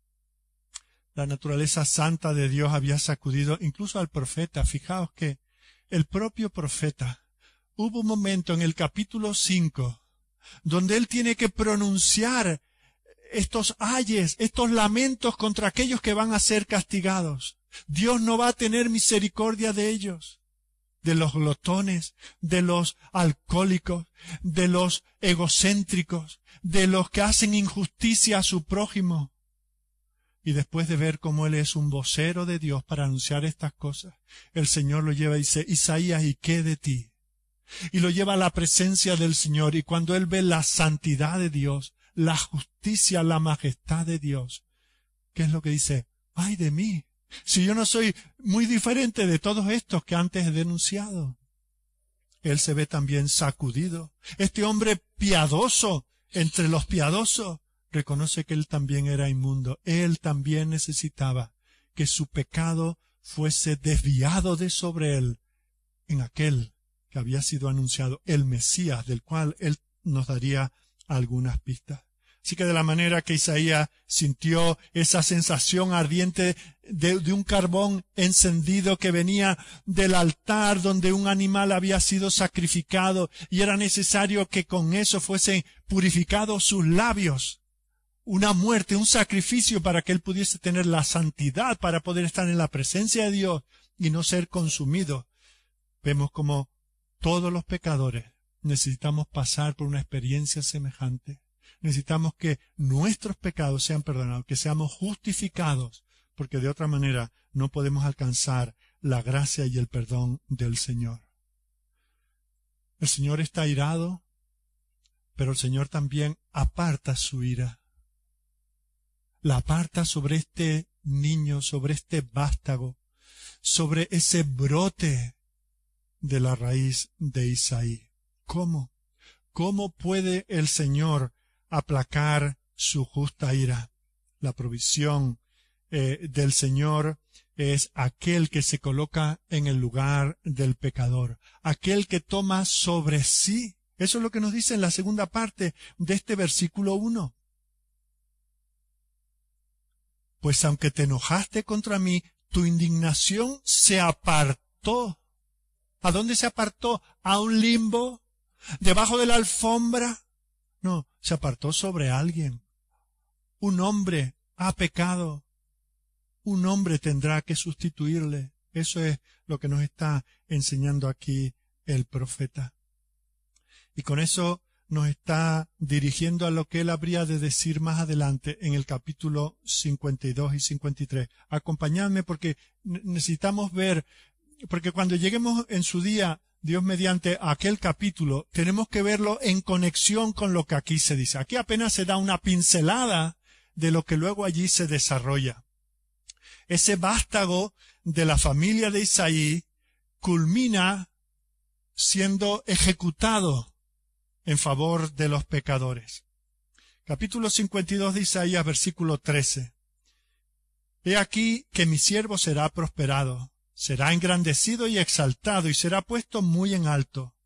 La naturaleza santa de Dios había sacudido incluso al profeta. Fijaos que el propio profeta, hubo un momento en el capítulo cinco, donde él tiene que pronunciar estos ayes, estos lamentos contra aquellos que van a ser castigados. Dios no va a tener misericordia de ellos, de los glotones, de los alcohólicos, de los egocéntricos, de los que hacen injusticia a su prójimo. Y después de ver cómo él es un vocero de Dios para anunciar estas cosas, el Señor lo lleva y dice, Isaías, ¿y qué de ti? Y lo lleva a la presencia del Señor, y cuando él ve la santidad de Dios, la justicia, la majestad de Dios, ¿qué es lo que dice? ¡Ay de mí! Si yo no soy muy diferente de todos estos que antes he denunciado. Él se ve también sacudido. Este hombre piadoso entre los piadosos reconoce que él también era inmundo. Él también necesitaba que su pecado fuese desviado de sobre él en aquel que había sido anunciado, el Mesías, del cual él nos daría algunas pistas. Así que de la manera que Isaías sintió esa sensación ardiente de, de un carbón encendido que venía del altar donde un animal había sido sacrificado y era necesario que con eso fuesen purificados sus labios, una muerte, un sacrificio para que él pudiese tener la santidad para poder estar en la presencia de Dios y no ser consumido. Vemos como todos los pecadores necesitamos pasar por una experiencia semejante. Necesitamos que nuestros pecados sean perdonados, que seamos justificados, porque de otra manera no podemos alcanzar la gracia y el perdón del Señor. El Señor está airado, pero el Señor también aparta su ira. La aparta sobre este niño, sobre este vástago, sobre ese brote de la raíz de Isaí. ¿Cómo? ¿Cómo puede el Señor aplacar su justa ira? La provisión eh, del Señor es aquel que se coloca en el lugar del pecador, aquel que toma sobre sí. Eso es lo que nos dice en la segunda parte de este versículo uno. Pues aunque te enojaste contra mí, tu indignación se apartó. ¿A dónde se apartó? ¿A un limbo? ¿Debajo de la alfombra? No, se apartó sobre alguien. Un hombre ha pecado. Un hombre tendrá que sustituirle. Eso es lo que nos está enseñando aquí el profeta. Y con eso nos está dirigiendo a lo que él habría de decir más adelante en el capítulo cincuenta y dos y cincuenta y tres. Acompañadme porque necesitamos ver, porque cuando lleguemos en su día, Dios mediante, a aquel capítulo, tenemos que verlo en conexión con lo que aquí se dice. Aquí apenas se da una pincelada de lo que luego allí se desarrolla. Ese vástago de la familia de Isaí culmina siendo ejecutado en favor de los pecadores. Capítulo cincuenta y dos de Isaías, versículo trece. He aquí que mi siervo será prosperado, será engrandecido y exaltado, y será puesto muy en alto.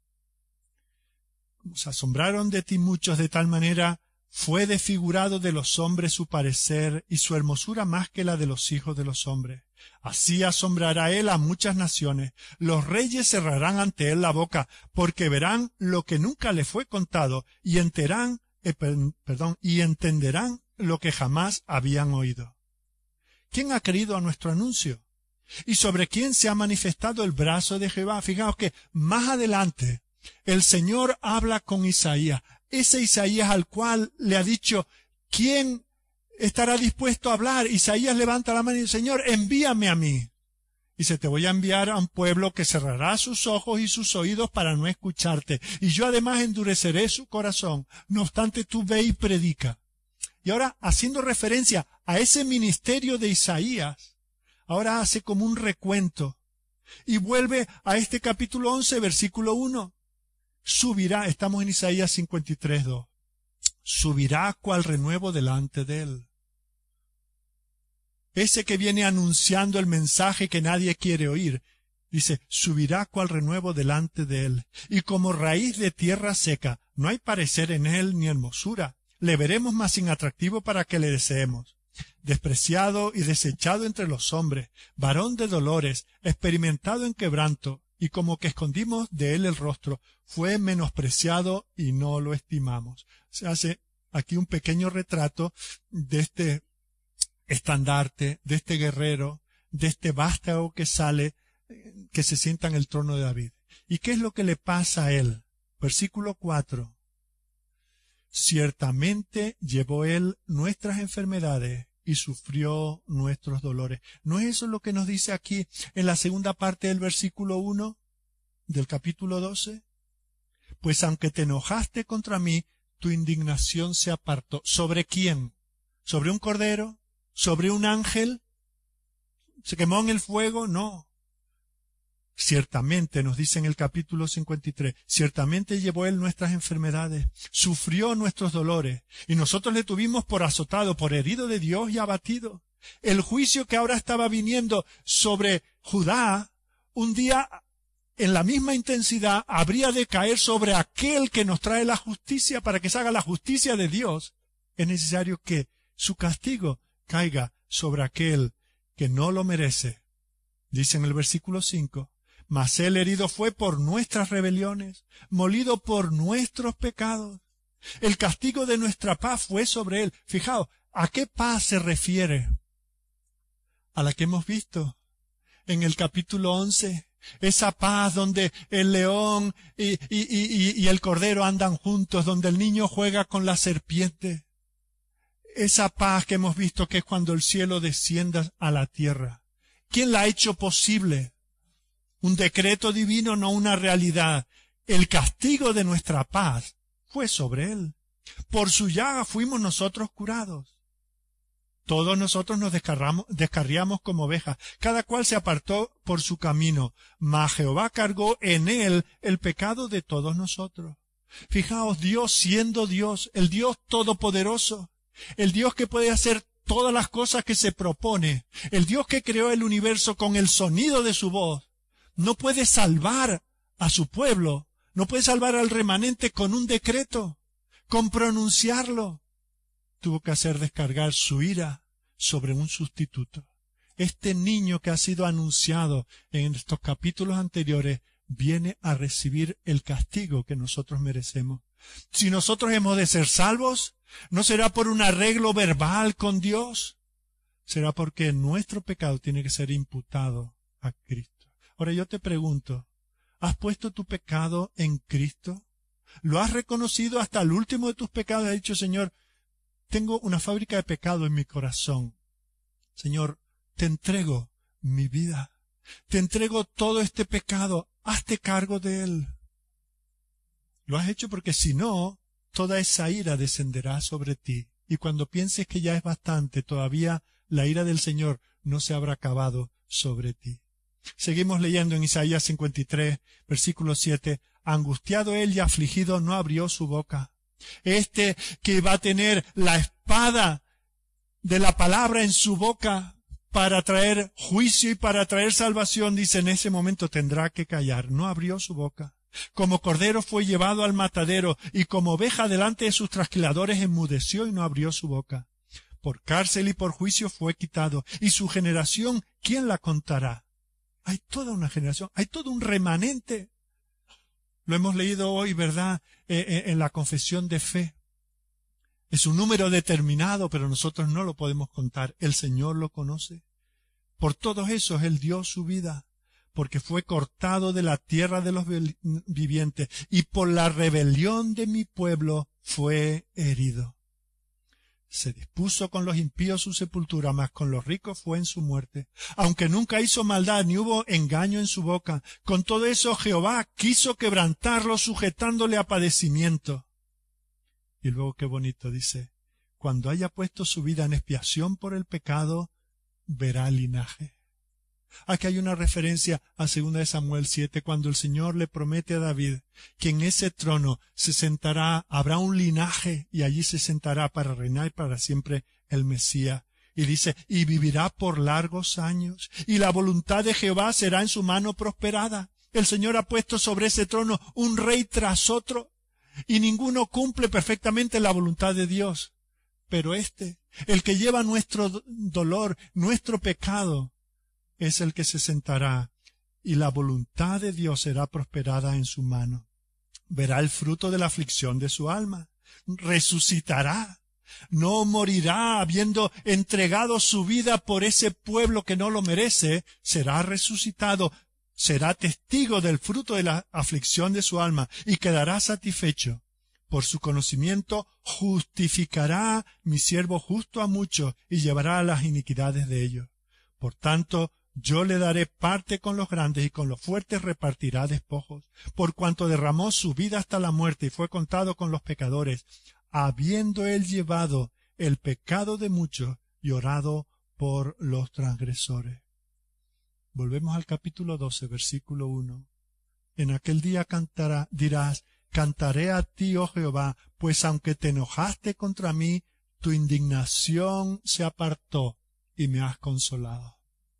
Se asombraron de ti muchos, de tal manera fue desfigurado de los hombres su parecer, y su hermosura más que la de los hijos de los hombres. Así asombrará él a muchas naciones. Los reyes cerrarán ante él la boca, porque verán lo que nunca le fue contado, y enterán, eh, perdón, y entenderán lo que jamás habían oído. ¿Quién ha creído a nuestro anuncio? ¿Y sobre quién se ha manifestado el brazo de Jehová? Fijaos que más adelante el Señor habla con Isaías, ese Isaías al cual le ha dicho, ¿quién estará dispuesto a hablar? Isaías levanta la mano y dice, Señor, envíame a mí. Dice, te voy a enviar a un pueblo que cerrará sus ojos y sus oídos para no escucharte. Y yo además endureceré su corazón. No obstante, tú ve y predica. Y ahora, haciendo referencia a ese ministerio de Isaías, ahora hace como un recuento. Y vuelve a este capítulo once, versículo uno. Subirá, estamos en Isaías cincuenta y tres, dos. Subirá cual renuevo delante de él. Ese que viene anunciando el mensaje que nadie quiere oír, dice, subirá cual renuevo delante de él. Y como raíz de tierra seca, no hay parecer en él ni hermosura. Le veremos más inatractivo para que le deseemos. Despreciado y desechado entre los hombres, varón de dolores, experimentado en quebranto, y como que escondimos de él el rostro, fue menospreciado y no lo estimamos. Se hace aquí un pequeño retrato de este estandarte, de este guerrero, de este vástago que sale, que se sienta en el trono de David. ¿Y qué es lo que le pasa a él? Versículo cuatro. Ciertamente llevó él nuestras enfermedades y sufrió nuestros dolores. ¿No es eso lo que nos dice aquí en la segunda parte del versículo uno del capítulo doce? Pues aunque te enojaste contra mí, tu indignación se apartó. ¿Sobre quién? ¿Sobre un cordero? ¿Sobre un ángel? ¿Se quemó en el fuego? No. Ciertamente, nos dice en el capítulo cincuenta y tres, ciertamente llevó él nuestras enfermedades, sufrió nuestros dolores, y nosotros le tuvimos por azotado, por herido de Dios y abatido. El juicio que ahora estaba viniendo sobre Judá, un día en la misma intensidad habría de caer sobre aquel que nos trae la justicia. Para que se haga la justicia de Dios, es necesario que su castigo caiga sobre aquel que no lo merece. Dice en el versículo cinco, mas él herido fue por nuestras rebeliones, molido por nuestros pecados. El castigo de nuestra paz fue sobre él. Fijaos, ¿a qué paz se refiere? A la que hemos visto en el capítulo once, esa paz donde el león y, y, y, y el cordero andan juntos, donde el niño juega con la serpiente. Esa paz que hemos visto que es cuando el cielo descienda a la tierra. ¿Quién la ha hecho posible? Un decreto divino, no una realidad. El castigo de nuestra paz fue sobre él. Por su llaga fuimos nosotros curados. Todos nosotros nos descarriamos, descarriamos como ovejas, cada cual se apartó por su camino, mas Jehová cargó en él el pecado de todos nosotros. Fijaos, Dios siendo Dios, el Dios todopoderoso, el Dios que puede hacer todas las cosas que se propone, el Dios que creó el universo con el sonido de su voz, no puede salvar a su pueblo, no puede salvar al remanente con un decreto, con pronunciarlo. Tuvo que hacer descargar su ira sobre un sustituto. Este niño que ha sido anunciado en estos capítulos anteriores viene a recibir el castigo que nosotros merecemos. Si nosotros hemos de ser salvos, no será por un arreglo verbal con Dios, será porque nuestro pecado tiene que ser imputado a Cristo. Ahora yo te pregunto, ¿has puesto tu pecado en Cristo? ¿Lo has reconocido hasta el último de tus pecados? Has dicho, Señor, tengo una fábrica de pecado en mi corazón. Señor, te entrego mi vida. Te entrego todo este pecado. Hazte cargo de él. Lo has hecho porque si no, toda esa ira descenderá sobre ti. Y cuando pienses que ya es bastante, todavía la ira del Señor no se habrá acabado sobre ti. Seguimos leyendo en Isaías cincuenta y tres, versículo siete. Angustiado él y afligido no abrió su boca. Este que va a tener la espada de la palabra en su boca para traer juicio y para traer salvación, dice, en ese momento tendrá que callar. No abrió su boca. Como cordero fue llevado al matadero y como oveja delante de sus trasquiladores enmudeció y no abrió su boca. Por cárcel y por juicio fue quitado. Y su generación, ¿quién la contará? Hay toda una generación, hay todo un remanente. Lo hemos leído hoy, ¿verdad?, eh, en la confesión de fe. Es un número determinado, pero nosotros no lo podemos contar. El Señor lo conoce. Por todos esos Él dio su vida, porque fue cortado de la tierra de los vivientes, y por la rebelión de mi pueblo fue herido. Se dispuso con los impíos su sepultura, mas con los ricos fue en su muerte. Aunque nunca hizo maldad, ni hubo engaño en su boca, con todo eso Jehová quiso quebrantarlo, sujetándole a padecimiento. Y luego qué bonito dice, cuando haya puesto su vida en expiación por el pecado, verá linaje. Aquí hay una referencia a segunda de Samuel siete, cuando el Señor le promete a David que en ese trono se sentará, habrá un linaje, y allí se sentará para reinar para siempre el Mesías. Y dice, y vivirá por largos años, y la voluntad de Jehová será en su mano prosperada. El Señor ha puesto sobre ese trono un rey tras otro, y ninguno cumple perfectamente la voluntad de Dios. Pero este, el que lleva nuestro dolor, nuestro pecado, es el que se sentará, y la voluntad de Dios será prosperada en su mano. Verá el fruto de la aflicción de su alma, resucitará, no morirá habiendo entregado su vida por ese pueblo que no lo merece, será resucitado, será testigo del fruto de la aflicción de su alma, y quedará satisfecho. Por su conocimiento justificará mi siervo justo a muchos, y llevará las iniquidades de ellos. Por tanto, yo le daré parte con los grandes, y con los fuertes repartirá despojos, por cuanto derramó su vida hasta la muerte y fue contado con los pecadores, habiendo él llevado el pecado de muchos y orado por los transgresores. Volvemos al capítulo doce, versículo uno. En aquel día cantará, dirás, cantaré a ti, oh Jehová, pues aunque te enojaste contra mí, tu indignación se apartó y me has consolado.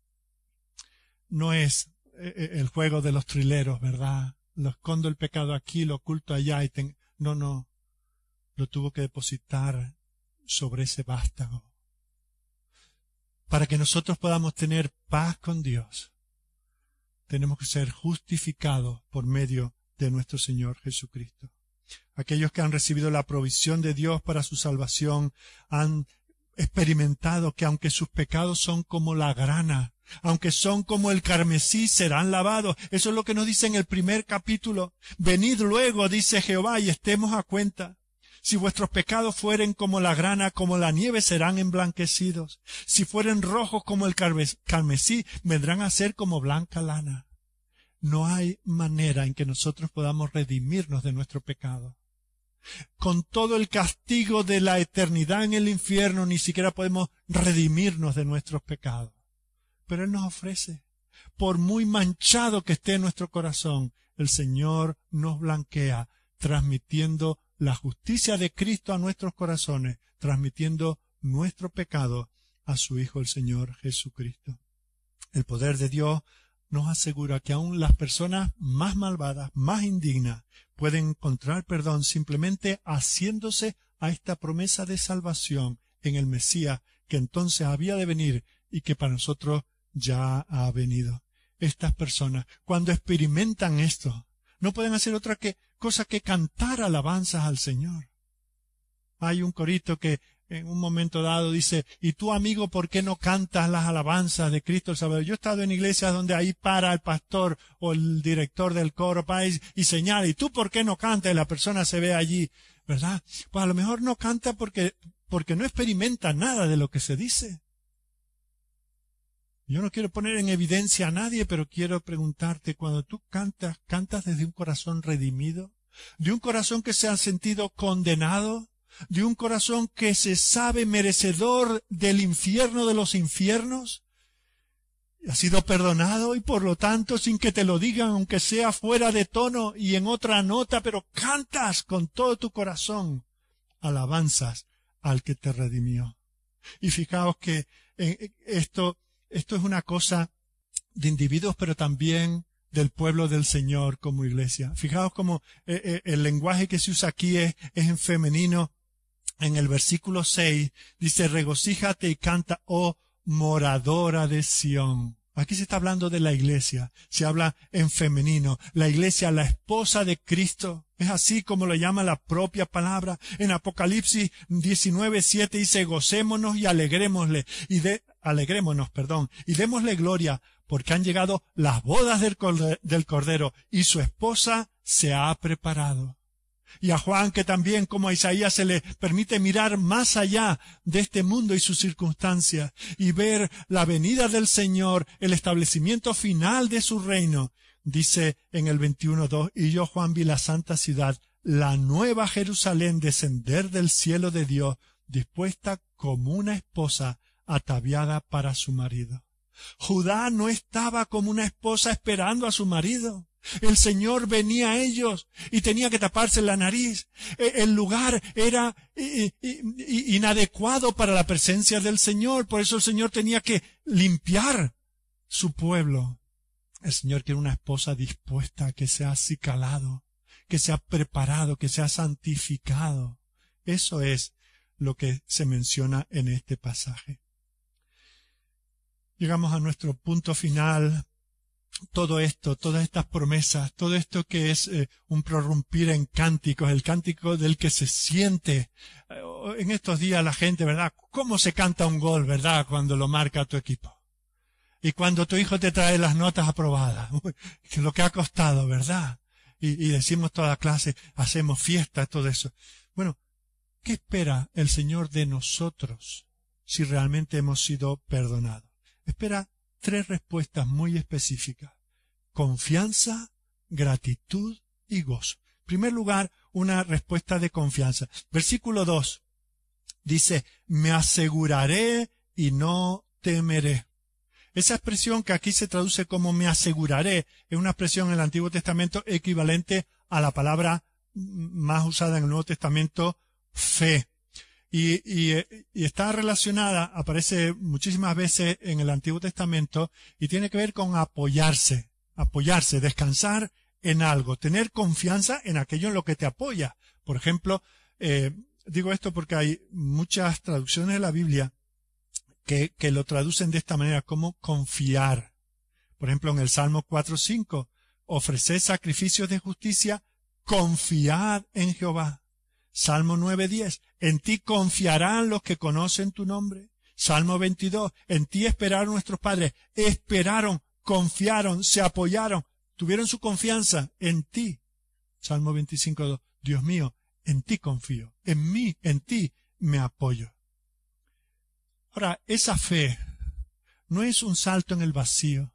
No es eh, el juego de los trileros, ¿verdad? Lo escondo el pecado aquí, lo oculto allá y ten... No, no. Lo tuvo que depositar sobre ese vástago. Para que nosotros podamos tener paz con Dios, tenemos que ser justificados por medio de nuestro Señor Jesucristo. Aquellos que han recibido la provisión de Dios para su salvación han experimentado que aunque sus pecados son como la grana, Aunque son como el carmesí, serán lavados. Eso es lo que nos dice en el primer capítulo. Venid luego, dice Jehová, y estemos a cuenta. Si vuestros pecados fueren como la grana, como la nieve, serán emblanquecidos. Si fueren rojos como el carmesí, vendrán a ser como blanca lana. No hay manera en que nosotros podamos redimirnos de nuestro pecado. Con todo el castigo de la eternidad en el infierno, ni siquiera podemos redimirnos de nuestros pecados. Pero Él nos ofrece, por muy manchado que esté nuestro corazón, el Señor nos blanquea, transmitiendo la justicia de Cristo a nuestros corazones, transmitiendo nuestro pecado a su Hijo el Señor Jesucristo. El poder de Dios nos asegura que aún las personas más malvadas, más indignas, pueden encontrar perdón simplemente haciéndose a esta promesa de salvación en el Mesías, que entonces había de venir y que para nosotros ya ha venido. Estas personas, cuando experimentan esto, no pueden hacer otra que, cosa que cantar alabanzas al Señor. Hay un corito que en un momento dado dice, ¿y tú, amigo, por qué no cantas las alabanzas de Cristo el Salvador? Yo he estado en iglesias donde ahí para el pastor o el director del coro para y, y señala, ¿y tú por qué no cantas? Y la persona se ve allí, ¿verdad? Pues a lo mejor no canta porque, porque no experimenta nada de lo que se dice. Yo no quiero poner en evidencia a nadie, pero quiero preguntarte, cuando tú cantas, ¿cantas desde un corazón redimido? ¿De un corazón que se ha sentido condenado? ¿De un corazón que se sabe merecedor del infierno de los infiernos? Ha sido perdonado y por lo tanto, sin que te lo digan, aunque sea fuera de tono y en otra nota, pero cantas con todo tu corazón alabanzas al que te redimió. Y fijaos que eh, esto, esto es una cosa de individuos, pero también del pueblo del Señor como iglesia. Fijaos cómo eh, eh, el lenguaje que se usa aquí es, es en femenino. En el versículo seis dice, regocíjate y canta, oh moradora de Sión. Aquí se está hablando de la iglesia, se habla en femenino, la iglesia, la esposa de Cristo. Es así como lo llama la propia palabra. En Apocalipsis diecinueve siete dice, gocémonos y alegrémosle, y de, alegrémonos, perdón, y démosle gloria, porque han llegado las bodas del Cordero, y su esposa se ha preparado. Y a Juan, que también como a Isaías se le permite mirar más allá de este mundo y sus circunstancias y ver la venida del Señor, el establecimiento final de su reino, dice en el veintiuno dos, y yo, Juan, vi la santa ciudad, la nueva Jerusalén, descender del cielo de Dios, dispuesta como una esposa ataviada para su marido. Judá no estaba como una esposa esperando a su marido. El Señor venía a ellos y tenía que taparse la nariz. El lugar era inadecuado para la presencia del Señor. Por eso el Señor tenía que limpiar su pueblo. El Señor quiere una esposa dispuesta, que sea acicalado, que sea preparado, que sea santificado. Eso es lo que se menciona en este pasaje. Llegamos a nuestro punto final. Todo esto, todas estas promesas, todo esto que es eh, un prorrumpir en cánticos, el cántico del que se siente. Eh, en estos días la gente, ¿verdad? ¿Cómo se canta un gol, verdad? Cuando lo marca tu equipo. Y cuando tu hijo te trae las notas aprobadas. Uy, lo que ha costado, ¿verdad? Y, y decimos toda clase, hacemos fiesta, todo eso. Bueno, ¿qué espera el Señor de nosotros si realmente hemos sido perdonados? Espera tres respuestas muy específicas: confianza, gratitud y gozo. En primer lugar, una respuesta de confianza. Versículo dos dice, me aseguraré y no temeré. Esa expresión que aquí se traduce como me aseguraré es una expresión en el Antiguo Testamento equivalente a la palabra más usada en el Nuevo Testamento, fe. Y, y, y está relacionada, aparece muchísimas veces en el Antiguo Testamento y tiene que ver con apoyarse, apoyarse, descansar en algo, tener confianza en aquello en lo que te apoya. Por ejemplo, eh, digo esto porque hay muchas traducciones de la Biblia que, que lo traducen de esta manera, como confiar. Por ejemplo, en el Salmo cuatro cinco, ofreced sacrificios de justicia, confiad en Jehová. Salmo nueve diez, en ti confiarán los que conocen tu nombre. Salmo veintidós, en ti esperaron nuestros padres, esperaron, confiaron, se apoyaron, tuvieron su confianza en ti. Salmo veinticinco, dos, Dios mío, en ti confío, en mí, en ti me apoyo. Ahora, esa fe no es un salto en el vacío,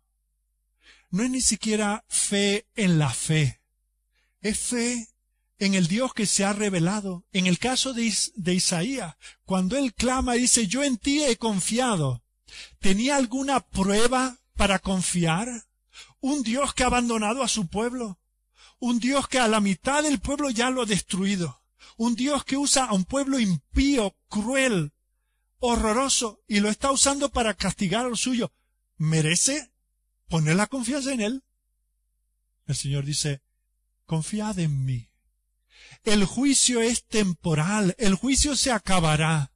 no es ni siquiera fe en la fe, es fe en el Dios que se ha revelado. En el caso de, Is- de Isaías, cuando él clama y dice, yo en ti he confiado, ¿tenía alguna prueba para confiar? Un Dios que ha abandonado a su pueblo, un Dios que a la mitad del pueblo ya lo ha destruido, un Dios que usa a un pueblo impío, cruel, horroroso, y lo está usando para castigar a lo suyo. ¿Merece poner la confianza en él? El Señor dice, confiad en mí. El juicio es temporal, el juicio se acabará.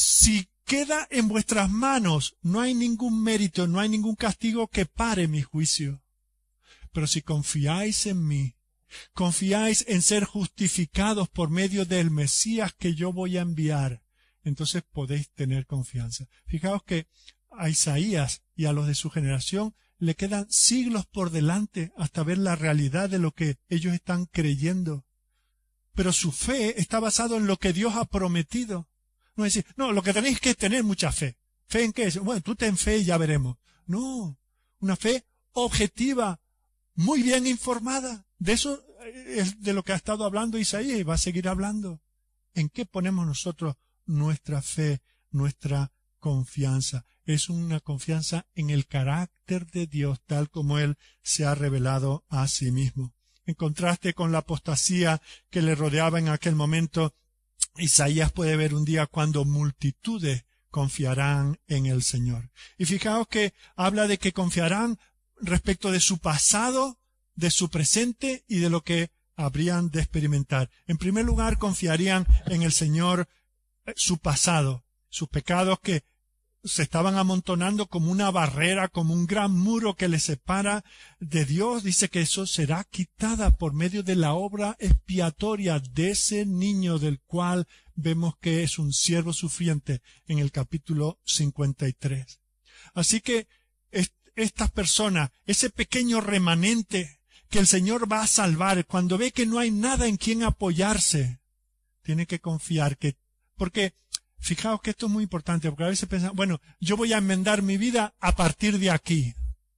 Si queda en vuestras manos, no hay ningún mérito, no hay ningún castigo que pare mi juicio. Pero si confiáis en mí, confiáis en ser justificados por medio del Mesías que yo voy a enviar, entonces podéis tener confianza. Fijaos que a Isaías y a los de su generación le quedan siglos por delante hasta ver la realidad de lo que ellos están creyendo. Pero su fe está basada en lo que Dios ha prometido. No es decir, no, lo que tenéis que tener mucha fe. ¿Fe en qué es? Bueno, tú ten fe y ya veremos. No, una fe objetiva, muy bien informada. De eso es de lo que ha estado hablando Isaías y va a seguir hablando. ¿En qué ponemos nosotros nuestra fe, nuestra confianza? Es una confianza en el carácter de Dios, tal como Él se ha revelado a sí mismo. En contraste con la apostasía que le rodeaba en aquel momento, Isaías puede ver un día cuando multitudes confiarán en el Señor. Y fijaos que habla de que confiarán respecto de su pasado, de su presente y de lo que habrían de experimentar. En primer lugar, confiarían en el Señor su pasado, sus pecados que se estaban amontonando como una barrera, como un gran muro que les separa de Dios. Dice que eso será quitada por medio de la obra expiatoria de ese niño del cual vemos que es un siervo sufriente en el capítulo cincuenta y tres. Así que est- estas personas, ese pequeño remanente que el Señor va a salvar, cuando ve que no hay nada en quien apoyarse, tiene que confiar que, porque fijaos que esto es muy importante, porque a veces pensamos, bueno, yo voy a enmendar mi vida a partir de aquí.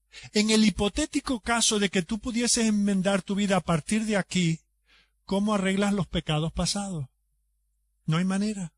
En el hipotético caso de que tú pudieses enmendar tu vida a partir de aquí, ¿cómo arreglas los pecados pasados? No hay manera.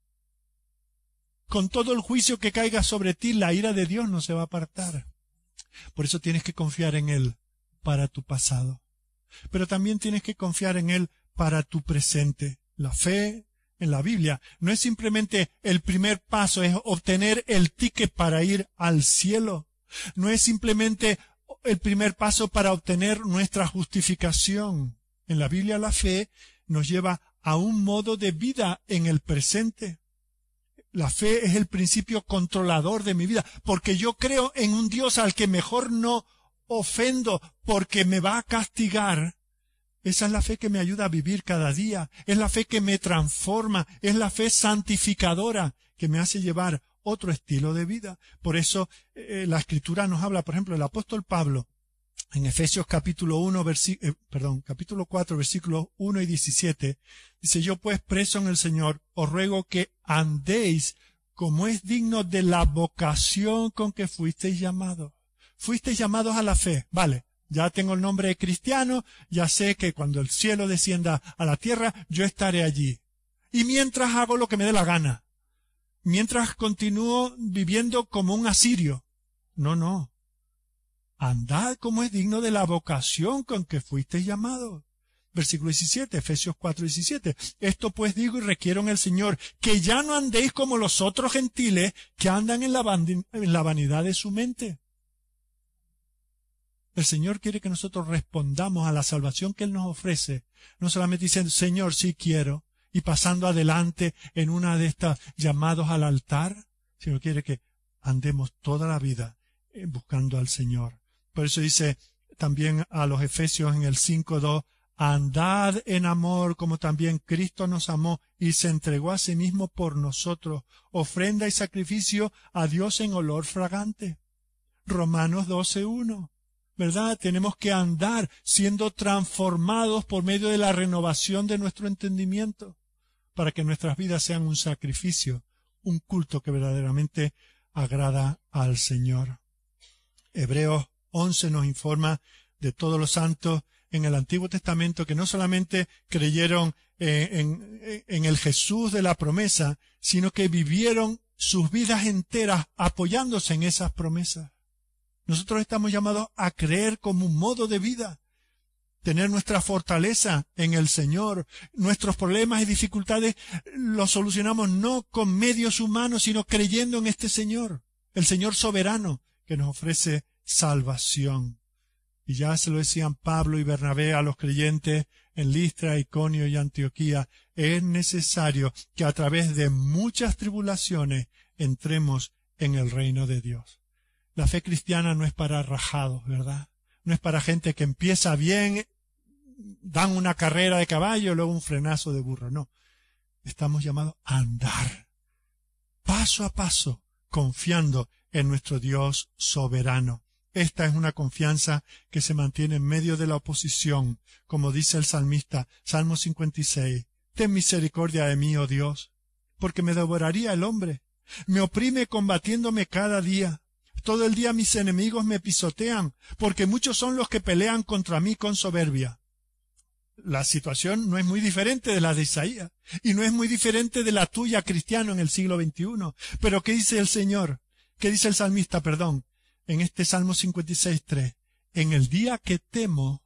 Con todo el juicio que caiga sobre ti, la ira de Dios no se va a apartar. Por eso tienes que confiar en Él para tu pasado. Pero también tienes que confiar en Él para tu presente. La fe en la Biblia no es simplemente el primer paso, es obtener el ticket para ir al cielo. No es simplemente el primer paso para obtener nuestra justificación. En la Biblia la fe nos lleva a un modo de vida en el presente. La fe es el principio controlador de mi vida, porque yo creo en un Dios al que mejor no ofendo porque me va a castigar. Esa es la fe que me ayuda a vivir cada día, es la fe que me transforma, es la fe santificadora que me hace llevar otro estilo de vida. Por eso eh, la Escritura nos habla, por ejemplo, el apóstol Pablo, en Efesios capítulo uno, versi eh, perdón, capítulo cuatro, versículos uno y diecisiete, dice, yo pues preso en el Señor, os ruego que andéis como es digno de la vocación con que fuisteis llamados. Fuisteis llamados a la fe, vale. Ya tengo el nombre de cristiano, ya sé que cuando el cielo descienda a la tierra, yo estaré allí. Y mientras hago lo que me dé la gana, mientras continúo viviendo como un asirio. No, no. Andad como es digno de la vocación con que fuisteis llamados. Versículo diecisiete, Efesios cuatro, diecisiete. Esto pues digo y requiero en el Señor, que ya no andéis como los otros gentiles que andan en la, en la vanidad de su mente. El Señor quiere que nosotros respondamos a la salvación que Él nos ofrece, no solamente diciendo, Señor, sí quiero, y pasando adelante en una de estas llamados al altar, sino quiere que andemos toda la vida buscando al Señor. Por eso dice también a los Efesios en el cinco dos, andad en amor como también Cristo nos amó y se entregó a sí mismo por nosotros, ofrenda y sacrificio a Dios en olor fragante. Romanos doce uno. ¿Verdad? Tenemos que andar siendo transformados por medio de la renovación de nuestro entendimiento, para que nuestras vidas sean un sacrificio, un culto que verdaderamente agrada al Señor. Hebreos once nos informa de todos los santos en el Antiguo Testamento que no solamente creyeron eh, en, en el Jesús de la promesa, sino que vivieron sus vidas enteras apoyándose en esas promesas. Nosotros estamos llamados a creer como un modo de vida, tener nuestra fortaleza en el Señor. Nuestros problemas y dificultades los solucionamos no con medios humanos, sino creyendo en este Señor, el Señor soberano, que nos ofrece salvación. Y ya se lo decían Pablo y Bernabé a los creyentes en Listra, Iconio y Antioquía, es necesario que a través de muchas tribulaciones entremos en el reino de Dios. La fe cristiana no es para rajados, ¿verdad? No es para gente que empieza bien, dan una carrera de caballo, luego un frenazo de burro. No. Estamos llamados a andar paso a paso, confiando en nuestro Dios soberano. Esta es una confianza que se mantiene en medio de la oposición, como dice el salmista, Salmo cincuenta y seis. Ten misericordia de mí, oh Dios, porque me devoraría el hombre. Me oprime combatiéndome cada día. Todo el día mis enemigos me pisotean, porque muchos son los que pelean contra mí con soberbia. La situación no es muy diferente de la de Isaías, y no es muy diferente de la tuya, cristiano, en el siglo veintiuno. Pero ¿qué dice el Señor? ¿Qué dice el salmista, perdón? En este Salmo cincuenta y seis tres. En el día que temo,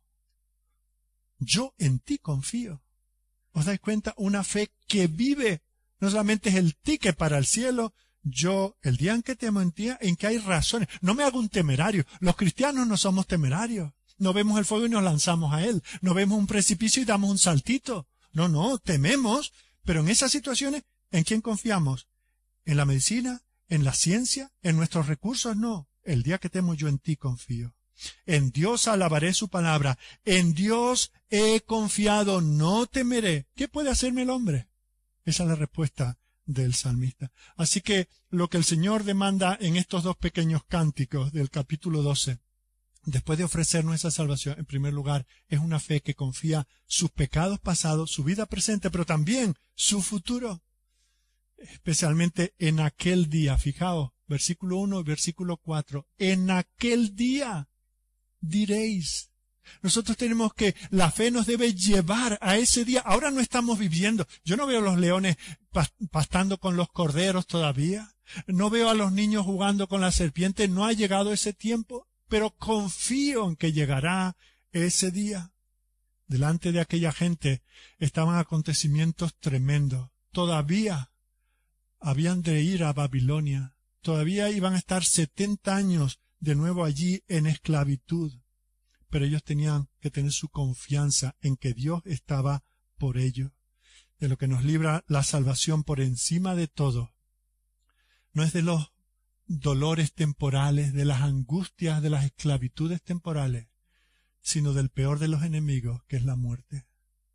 yo en ti confío. ¿Os dais cuenta? Una fe que vive. No solamente es el ticket para el cielo. Yo, el día en que temo en ti, en que hay razones. No me hago un temerario. Los cristianos no somos temerarios. No vemos el fuego y nos lanzamos a él. No vemos un precipicio y damos un saltito. No, no, tememos. Pero en esas situaciones, ¿en quién confiamos? ¿En la medicina? ¿En la ciencia? ¿En nuestros recursos? No. El día que temo yo en ti confío. En Dios alabaré su palabra. En Dios he confiado, no temeré. ¿Qué puede hacerme el hombre? Esa es la respuesta del salmista. Así que lo que el Señor demanda en estos dos pequeños cánticos del capítulo doce, después de ofrecernos esa salvación, en primer lugar, es una fe que confía sus pecados pasados, su vida presente, pero también su futuro. Especialmente en aquel día, fijaos, versículo uno y versículo cuatro, en aquel día diréis. Nosotros tenemos que, la fe nos debe llevar a ese día. Ahora no estamos viviendo. Yo no veo a los leones pastando con los corderos todavía. No veo a los niños jugando con la serpiente. No ha llegado ese tiempo, pero confío en que llegará ese día. Delante de aquella gente estaban acontecimientos tremendos. Todavía habían de ir a Babilonia. Todavía iban a estar setenta años de nuevo allí en esclavitud. Pero ellos tenían que tener su confianza en que Dios estaba por ellos. De lo que nos libra la salvación por encima de todo. No es de los dolores temporales, de las angustias, de las esclavitudes temporales, sino del peor de los enemigos, que es la muerte.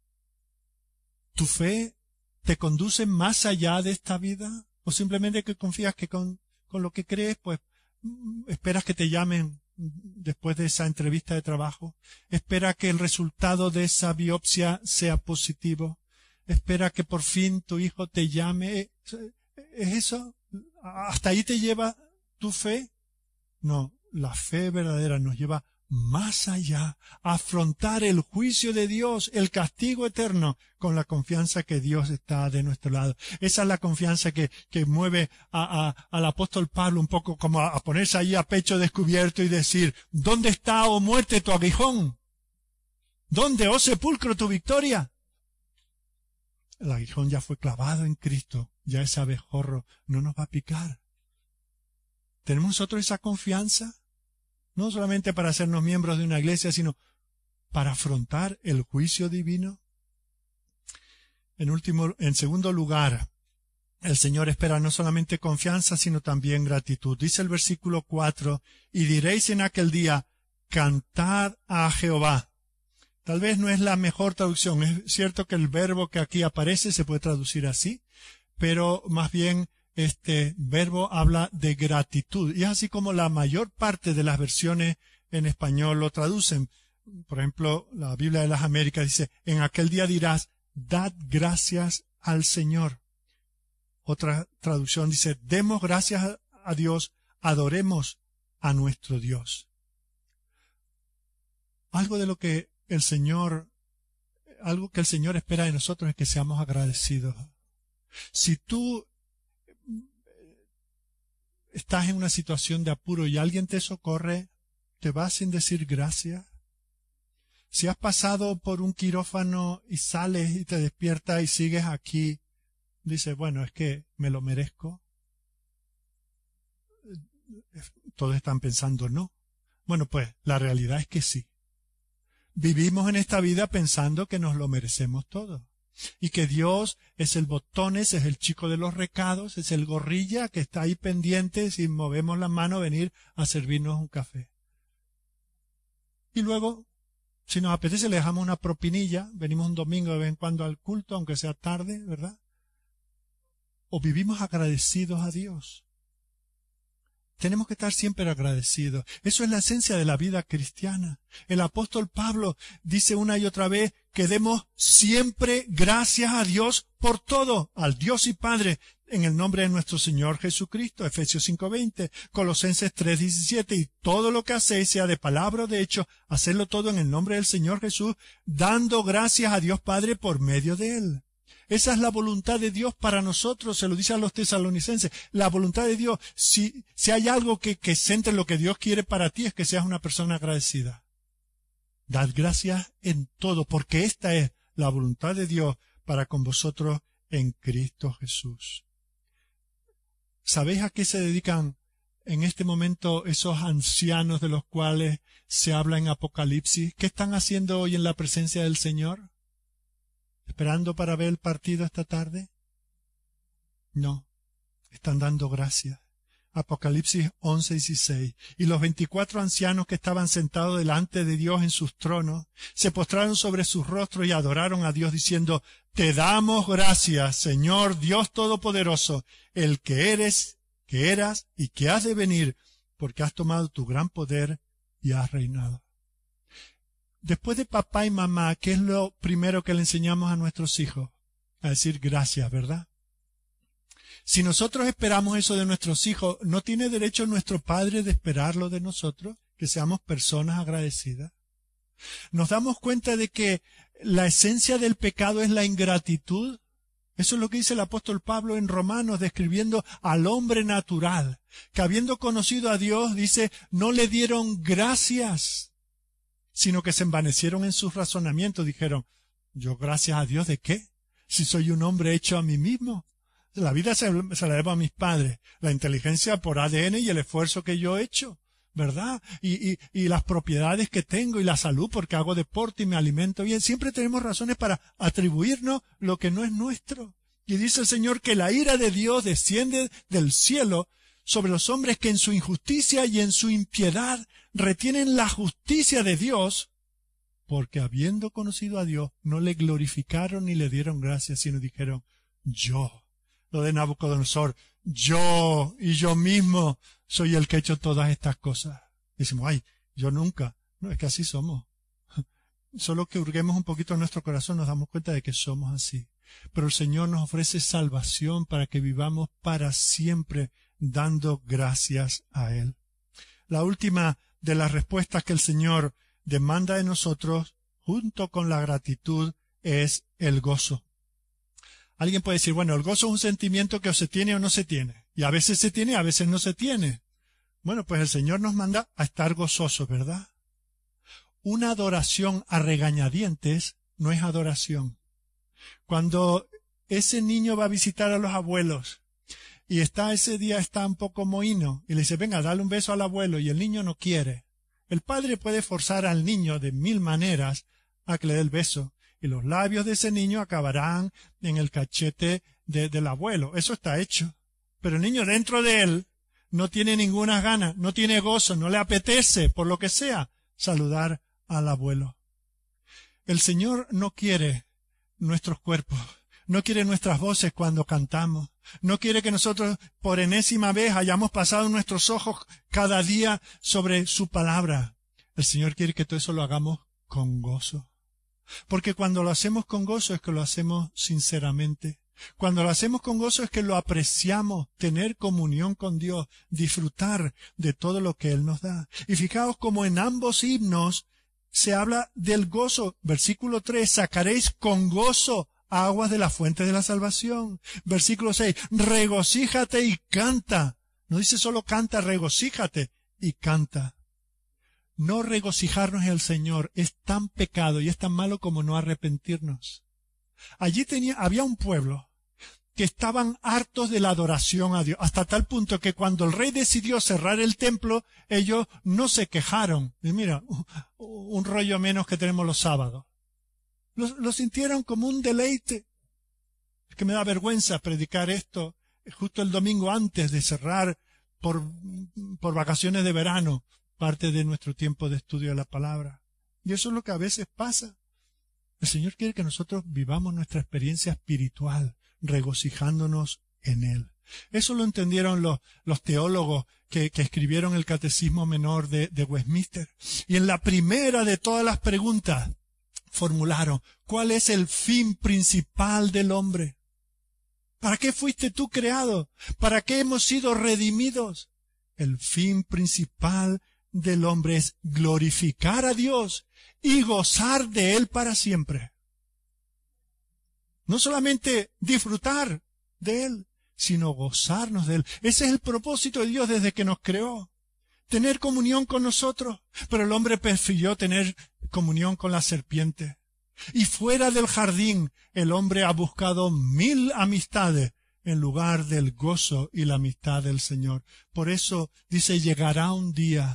¿Tu fe te conduce más allá de esta vida? ¿O simplemente que confías que con, con lo que crees, pues, esperas que te llamen después de esa entrevista de trabajo? ¿Espera que el resultado de esa biopsia sea positivo? ¿Espera que por fin tu hijo te llame? ¿Es eso? ¿Hasta ahí te lleva tu fe? No, la fe verdadera nos lleva más allá, a afrontar el juicio de Dios, el castigo eterno, con la confianza que Dios está de nuestro lado. Esa es la confianza que, que mueve a, a, al apóstol Pablo un poco como a, a ponerse allí a pecho descubierto y decir, ¿dónde está, oh muerte, tu aguijón? ¿Dónde, oh sepulcro, tu victoria? El aguijón ya fue clavado en Cristo, ya ese abejorro no nos va a picar. ¿Tenemos nosotros esa confianza? No solamente para hacernos miembros de una iglesia, sino para afrontar el juicio divino. En último, en segundo lugar, el Señor espera no solamente confianza, sino también gratitud. Dice el versículo cuatro, y diréis en aquel día, cantad a Jehová, Tal vez no es la mejor traducción. Es cierto que el verbo que aquí aparece se puede traducir así, pero más bien este verbo habla de gratitud. Y es así como la mayor parte de las versiones en español lo traducen. Por ejemplo, la Biblia de las Américas dice, en aquel día dirás, dad gracias al Señor. Otra traducción dice, demos gracias a Dios, adoremos a nuestro Dios. Algo de lo que el Señor, algo que el Señor espera de nosotros es que seamos agradecidos. Si tú estás en una situación de apuro y alguien te socorre, ¿te vas sin decir gracias? Si has pasado por un quirófano y sales y te despiertas y sigues aquí, dices, bueno, es que me lo merezco. Todos están pensando no. Bueno, pues la realidad es que sí. Vivimos en esta vida pensando que nos lo merecemos todo. Y que Dios es el botones, es el chico de los recados, es el gorrilla que está ahí pendiente si movemos la mano a venir a servirnos un café. Y luego, si nos apetece, le dejamos una propinilla, venimos un domingo de vez en cuando al culto, aunque sea tarde, ¿verdad? O vivimos agradecidos a Dios. Tenemos que estar siempre agradecidos. Eso es la esencia de la vida cristiana. El apóstol Pablo dice una y otra vez que demos siempre gracias a Dios por todo, al Dios y Padre, en el nombre de nuestro Señor Jesucristo, Efesios cinco veinte, Colosenses tres diecisiete, y todo lo que hacéis, sea de palabra o de hecho, hacedlo todo en el nombre del Señor Jesús, dando gracias a Dios Padre por medio de Él. Esa es la voluntad de Dios para nosotros, se lo dice a los tesalonicenses. La voluntad de Dios, si, si hay algo que, que centre lo que Dios quiere para ti, es que seas una persona agradecida. Dad gracias en todo, porque esta es la voluntad de Dios para con vosotros en Cristo Jesús. ¿Sabéis a qué se dedican en este momento esos ancianos de los cuales se habla en Apocalipsis? ¿Qué están haciendo hoy en la presencia del Señor? ¿Esperando para ver el partido esta tarde? No, están dando gracias. Apocalipsis once dieciséis. Y los veinticuatro ancianos que estaban sentados delante de Dios en sus tronos, se postraron sobre sus rostros y adoraron a Dios diciendo, Te damos gracias, Señor Dios Todopoderoso, el que eres, que eras y que has de venir, porque has tomado tu gran poder y has reinado. Después de papá y mamá, ¿qué es lo primero que le enseñamos a nuestros hijos? A decir gracias, ¿verdad? Si nosotros esperamos eso de nuestros hijos, ¿no tiene derecho nuestro Padre de esperarlo de nosotros? Que seamos personas agradecidas. ¿Nos damos cuenta de que la esencia del pecado es la ingratitud? Eso es lo que dice el apóstol Pablo en Romanos, describiendo al hombre natural, que habiendo conocido a Dios, dice, no le dieron gracias, sino que se envanecieron en sus razonamientos. Dijeron, ¿yo gracias a Dios de qué? Si soy un hombre hecho a mí mismo. La vida se, se la debo a mis padres, la inteligencia por A D N y el esfuerzo que yo he hecho, ¿verdad? Y, y, y las propiedades que tengo y la salud porque hago deporte y me alimento bien. Siempre tenemos razones para atribuirnos lo que no es nuestro. Y dice el Señor que la ira de Dios desciende del cielo sobre los hombres que en su injusticia y en su impiedad retienen la justicia de Dios, porque habiendo conocido a Dios, no le glorificaron ni le dieron gracias, sino dijeron, yo, lo de Nabucodonosor, yo y yo mismo soy el que he hecho todas estas cosas. Decimos, ay, yo nunca. No, es que así somos. Solo que hurguemos un poquito en nuestro corazón nos damos cuenta de que somos así. Pero el Señor nos ofrece salvación para que vivamos para siempre dando gracias a Él. La última de las respuestas que el Señor demanda de nosotros, junto con la gratitud, es el gozo. Alguien puede decir, bueno, el gozo es un sentimiento que o se tiene o no se tiene. Y a veces se tiene, a veces no se tiene. Bueno, pues el Señor nos manda a estar gozosos, ¿verdad? Una adoración a regañadientes no es adoración. Cuando ese niño va a visitar a los abuelos y está ese día está un poco mohino y le dice, venga, dale un beso al abuelo y el niño no quiere. El padre puede forzar al niño de mil maneras a que le dé el beso y los labios de ese niño acabarán en el cachete de, del abuelo. Eso está hecho. Pero el niño dentro de él no tiene ninguna gana, no tiene gozo, no le apetece, por lo que sea, saludar al abuelo. El Señor no quiere nuestros cuerpos, no quiere nuestras voces cuando cantamos, no quiere que nosotros por enésima vez hayamos pasado nuestros ojos cada día sobre su palabra. El Señor quiere que todo eso lo hagamos con gozo. Porque cuando lo hacemos con gozo es que lo hacemos sinceramente. Cuando lo hacemos con gozo es que lo apreciamos, tener comunión con Dios, disfrutar de todo lo que Él nos da. Y fijaos como en ambos himnos se habla del gozo. Versículo tres, sacaréis con gozo aguas de la fuente de la salvación. Versículo seis, regocíjate y canta. No dice solo canta, regocíjate y canta. No regocijarnos en el Señor es tan pecado y es tan malo como no arrepentirnos. Allí tenía, había un pueblo que estaban hartos de la adoración a Dios, hasta tal punto que cuando el rey decidió cerrar el templo, ellos no se quejaron. Y mira, un rollo menos que tenemos los sábados. Lo, lo sintieron como un deleite. Es que me da vergüenza predicar esto justo el domingo antes de cerrar por, por vacaciones de verano, parte de nuestro tiempo de estudio de la palabra. Y eso es lo que a veces pasa. El Señor quiere que nosotros vivamos nuestra experiencia espiritual, regocijándonos en Él. Eso lo entendieron los, los teólogos que, que escribieron el Catecismo Menor de, de Westminster. Y en la primera de todas las preguntas formularon, ¿cuál es el fin principal del hombre? ¿Para qué fuiste tú creado? ¿Para qué hemos sido redimidos? El fin principal del hombre es glorificar a Dios y gozar de Él para siempre. No solamente disfrutar de Él, sino gozarnos de Él. Ese es el propósito de Dios desde que nos creó. Tener comunión con nosotros. Pero el hombre prefirió tener comunión con la serpiente. Y fuera del jardín, el hombre ha buscado mil amistades en lugar del gozo y la amistad del Señor. Por eso dice, llegará un día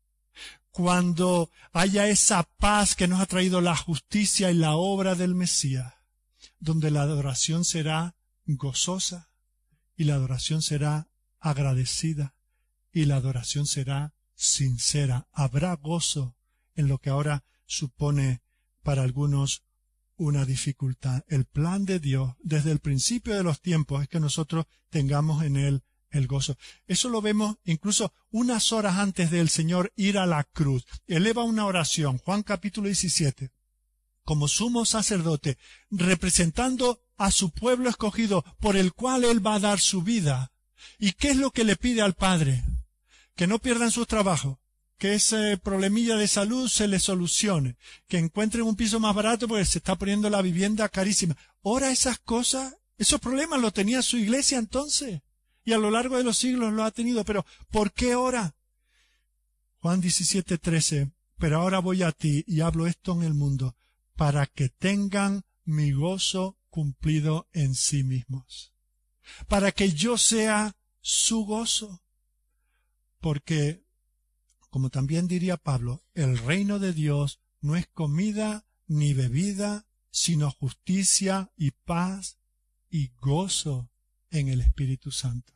cuando haya esa paz que nos ha traído la justicia y la obra del Mesías, donde la adoración será gozosa y la adoración será agradecida y la adoración será sincera. Habrá gozo en lo que ahora supone para algunos una dificultad. El plan de Dios desde el principio de los tiempos es que nosotros tengamos en Él el gozo. Eso lo vemos incluso unas horas antes del Señor ir a la cruz. Eleva una oración, Juan capítulo diecisiete, como sumo sacerdote, representando a su pueblo escogido, por el cual Él va a dar su vida. ¿Y qué es lo que le pide al Padre? Que no pierdan sus trabajos, que ese problemilla de salud se le solucione, que encuentren un piso más barato porque se está poniendo la vivienda carísima. Ora esas cosas, esos problemas los tenía su iglesia entonces, y a lo largo de los siglos lo ha tenido, pero ¿por qué ora? Juan diecisiete, trece, pero ahora voy a ti y hablo esto en el mundo, para que tengan mi gozo cumplido en sí mismos, para que yo sea su gozo, porque, como también diría Pablo, el reino de Dios no es comida ni bebida, sino justicia y paz y gozo en el Espíritu Santo.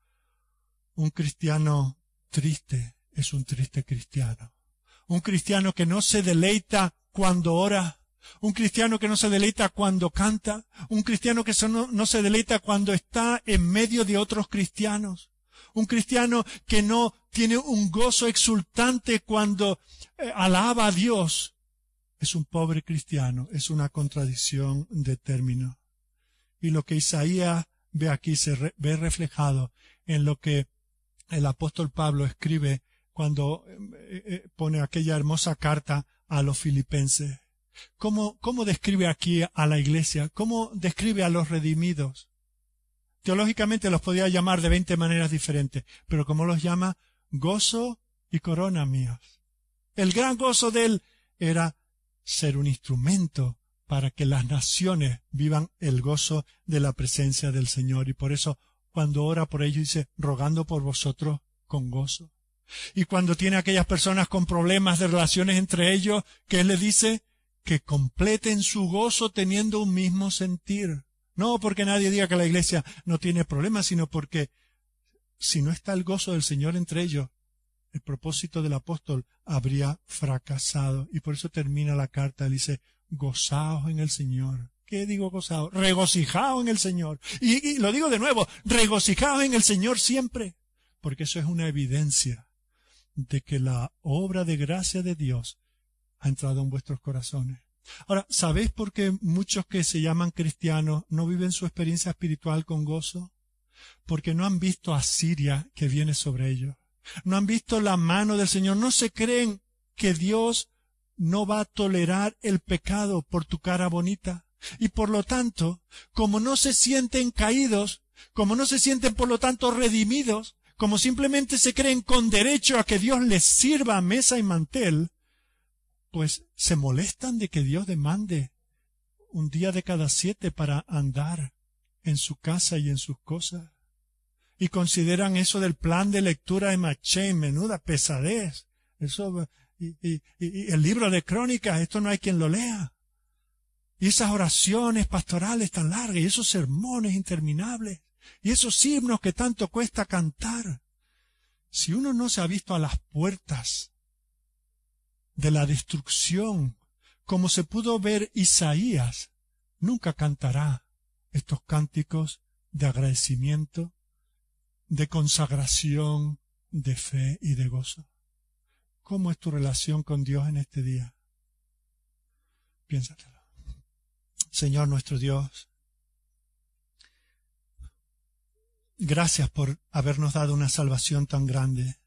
Un cristiano triste es un triste cristiano. Un cristiano que no se deleita cuando ora. Un cristiano que no se deleita cuando canta. Un cristiano que no, no se deleita cuando está en medio de otros cristianos. Un cristiano que no tiene un gozo exultante cuando eh, alaba a Dios. Es un pobre cristiano, es una contradicción de término. Y lo que Isaías ve aquí se re, ve reflejado en lo que el apóstol Pablo escribe cuando eh, eh, pone aquella hermosa carta a los filipenses. ¿Cómo, cómo describe aquí a la iglesia? ¿Cómo describe a los redimidos? Teológicamente los podía llamar de veinte maneras diferentes, pero ¿cómo los llama? Gozo y corona míos. El gran gozo de él era ser un instrumento para que las naciones vivan el gozo de la presencia del Señor. Y por eso, cuando ora por ellos, dice, rogando por vosotros con gozo. Y cuando tiene aquellas personas con problemas de relaciones entre ellos, ¿qué le dice? Que completen su gozo teniendo un mismo sentir. No porque nadie diga que la iglesia no tiene problemas, sino porque si no está el gozo del Señor entre ellos, el propósito del apóstol habría fracasado. Y por eso termina la carta, él dice, gozaos en el Señor. ¿Qué digo gozaos? Regocijaos en el Señor. Y, y lo digo de nuevo, regocijaos en el Señor siempre, porque eso es una evidencia de que la obra de gracia de Dios ha entrado en vuestros corazones. Ahora, ¿sabéis por qué muchos que se llaman cristianos no viven su experiencia espiritual con gozo? Porque no han visto a Siria que viene sobre ellos. No han visto la mano del Señor. No se creen que Dios no va a tolerar el pecado por tu cara bonita. Y por lo tanto, como no se sienten caídos, como no se sienten por lo tanto redimidos, como simplemente se creen con derecho a que Dios les sirva a mesa y mantel, pues se molestan de que Dios demande un día de cada siete para andar en su casa y en sus cosas. Y consideran eso del plan de lectura de Maché, menuda pesadez. Eso, y, y, y el libro de Crónicas, esto no hay quien lo lea. Y esas oraciones pastorales tan largas, y esos sermones interminables, y esos himnos que tanto cuesta cantar. Si uno no se ha visto a las puertas de la destrucción, como se pudo ver Isaías, nunca cantará estos cánticos de agradecimiento, de consagración, de fe y de gozo. ¿Cómo es tu relación con Dios en este día? Piénsatelo. Señor nuestro Dios, gracias por habernos dado una salvación tan grande.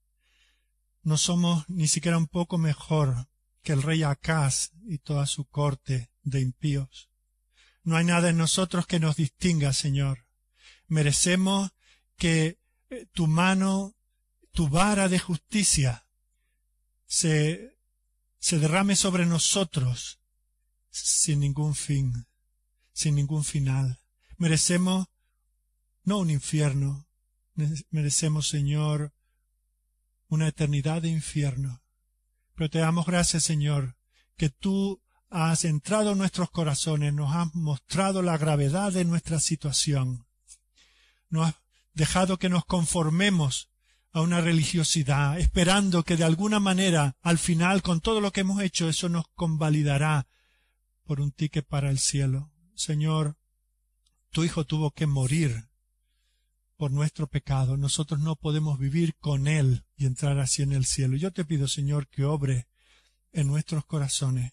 No somos ni siquiera un poco mejor que el rey Acaz y toda su corte de impíos. No hay nada en nosotros que nos distinga, Señor. Merecemos que tu mano, tu vara de justicia se, se derrame sobre nosotros sin ningún fin, sin ningún final. Merecemos no un infierno, merecemos, Señor, una eternidad de infierno. Pero te damos gracias, Señor, que tú has entrado en nuestros corazones, nos has mostrado la gravedad de nuestra situación. Nos has dejado que nos conformemos a una religiosidad, esperando que de alguna manera, al final, con todo lo que hemos hecho, eso nos convalidará por un ticket para el cielo. Señor, tu Hijo tuvo que morir por nuestro pecado. Nosotros no podemos vivir con Él y entrar así en el cielo. Yo te pido, Señor, que obre en nuestros corazones.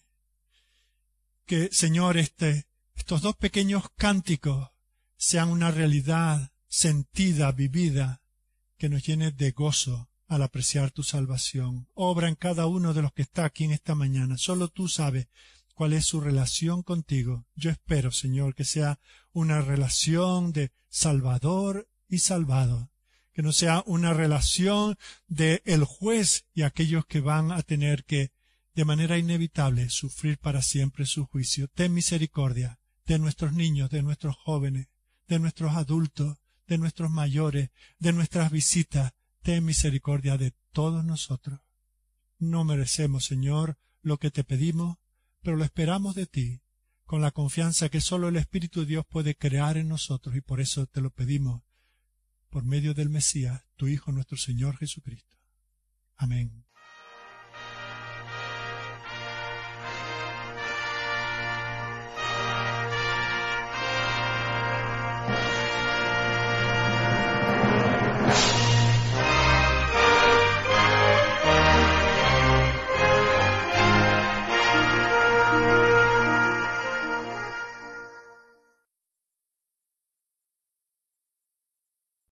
Que, Señor, este, estos dos pequeños cánticos sean una realidad sentida, vivida, que nos llene de gozo al apreciar tu salvación. Obra en cada uno de los que está aquí en esta mañana. Solo tú sabes cuál es su relación contigo. Yo espero, Señor, que sea una relación de Salvador y salvado, que no sea una relación de el juez y aquellos que van a tener que, de manera inevitable, sufrir para siempre su juicio. Ten misericordia de nuestros niños, de nuestros jóvenes, de nuestros adultos, de nuestros mayores, de nuestras visitas. Ten misericordia de todos nosotros. No merecemos, Señor, lo que te pedimos, pero lo esperamos de ti, con la confianza que sólo el Espíritu de Dios puede crear en nosotros, y por eso te lo pedimos, por medio del Mesías, tu Hijo nuestro Señor Jesucristo. Amén.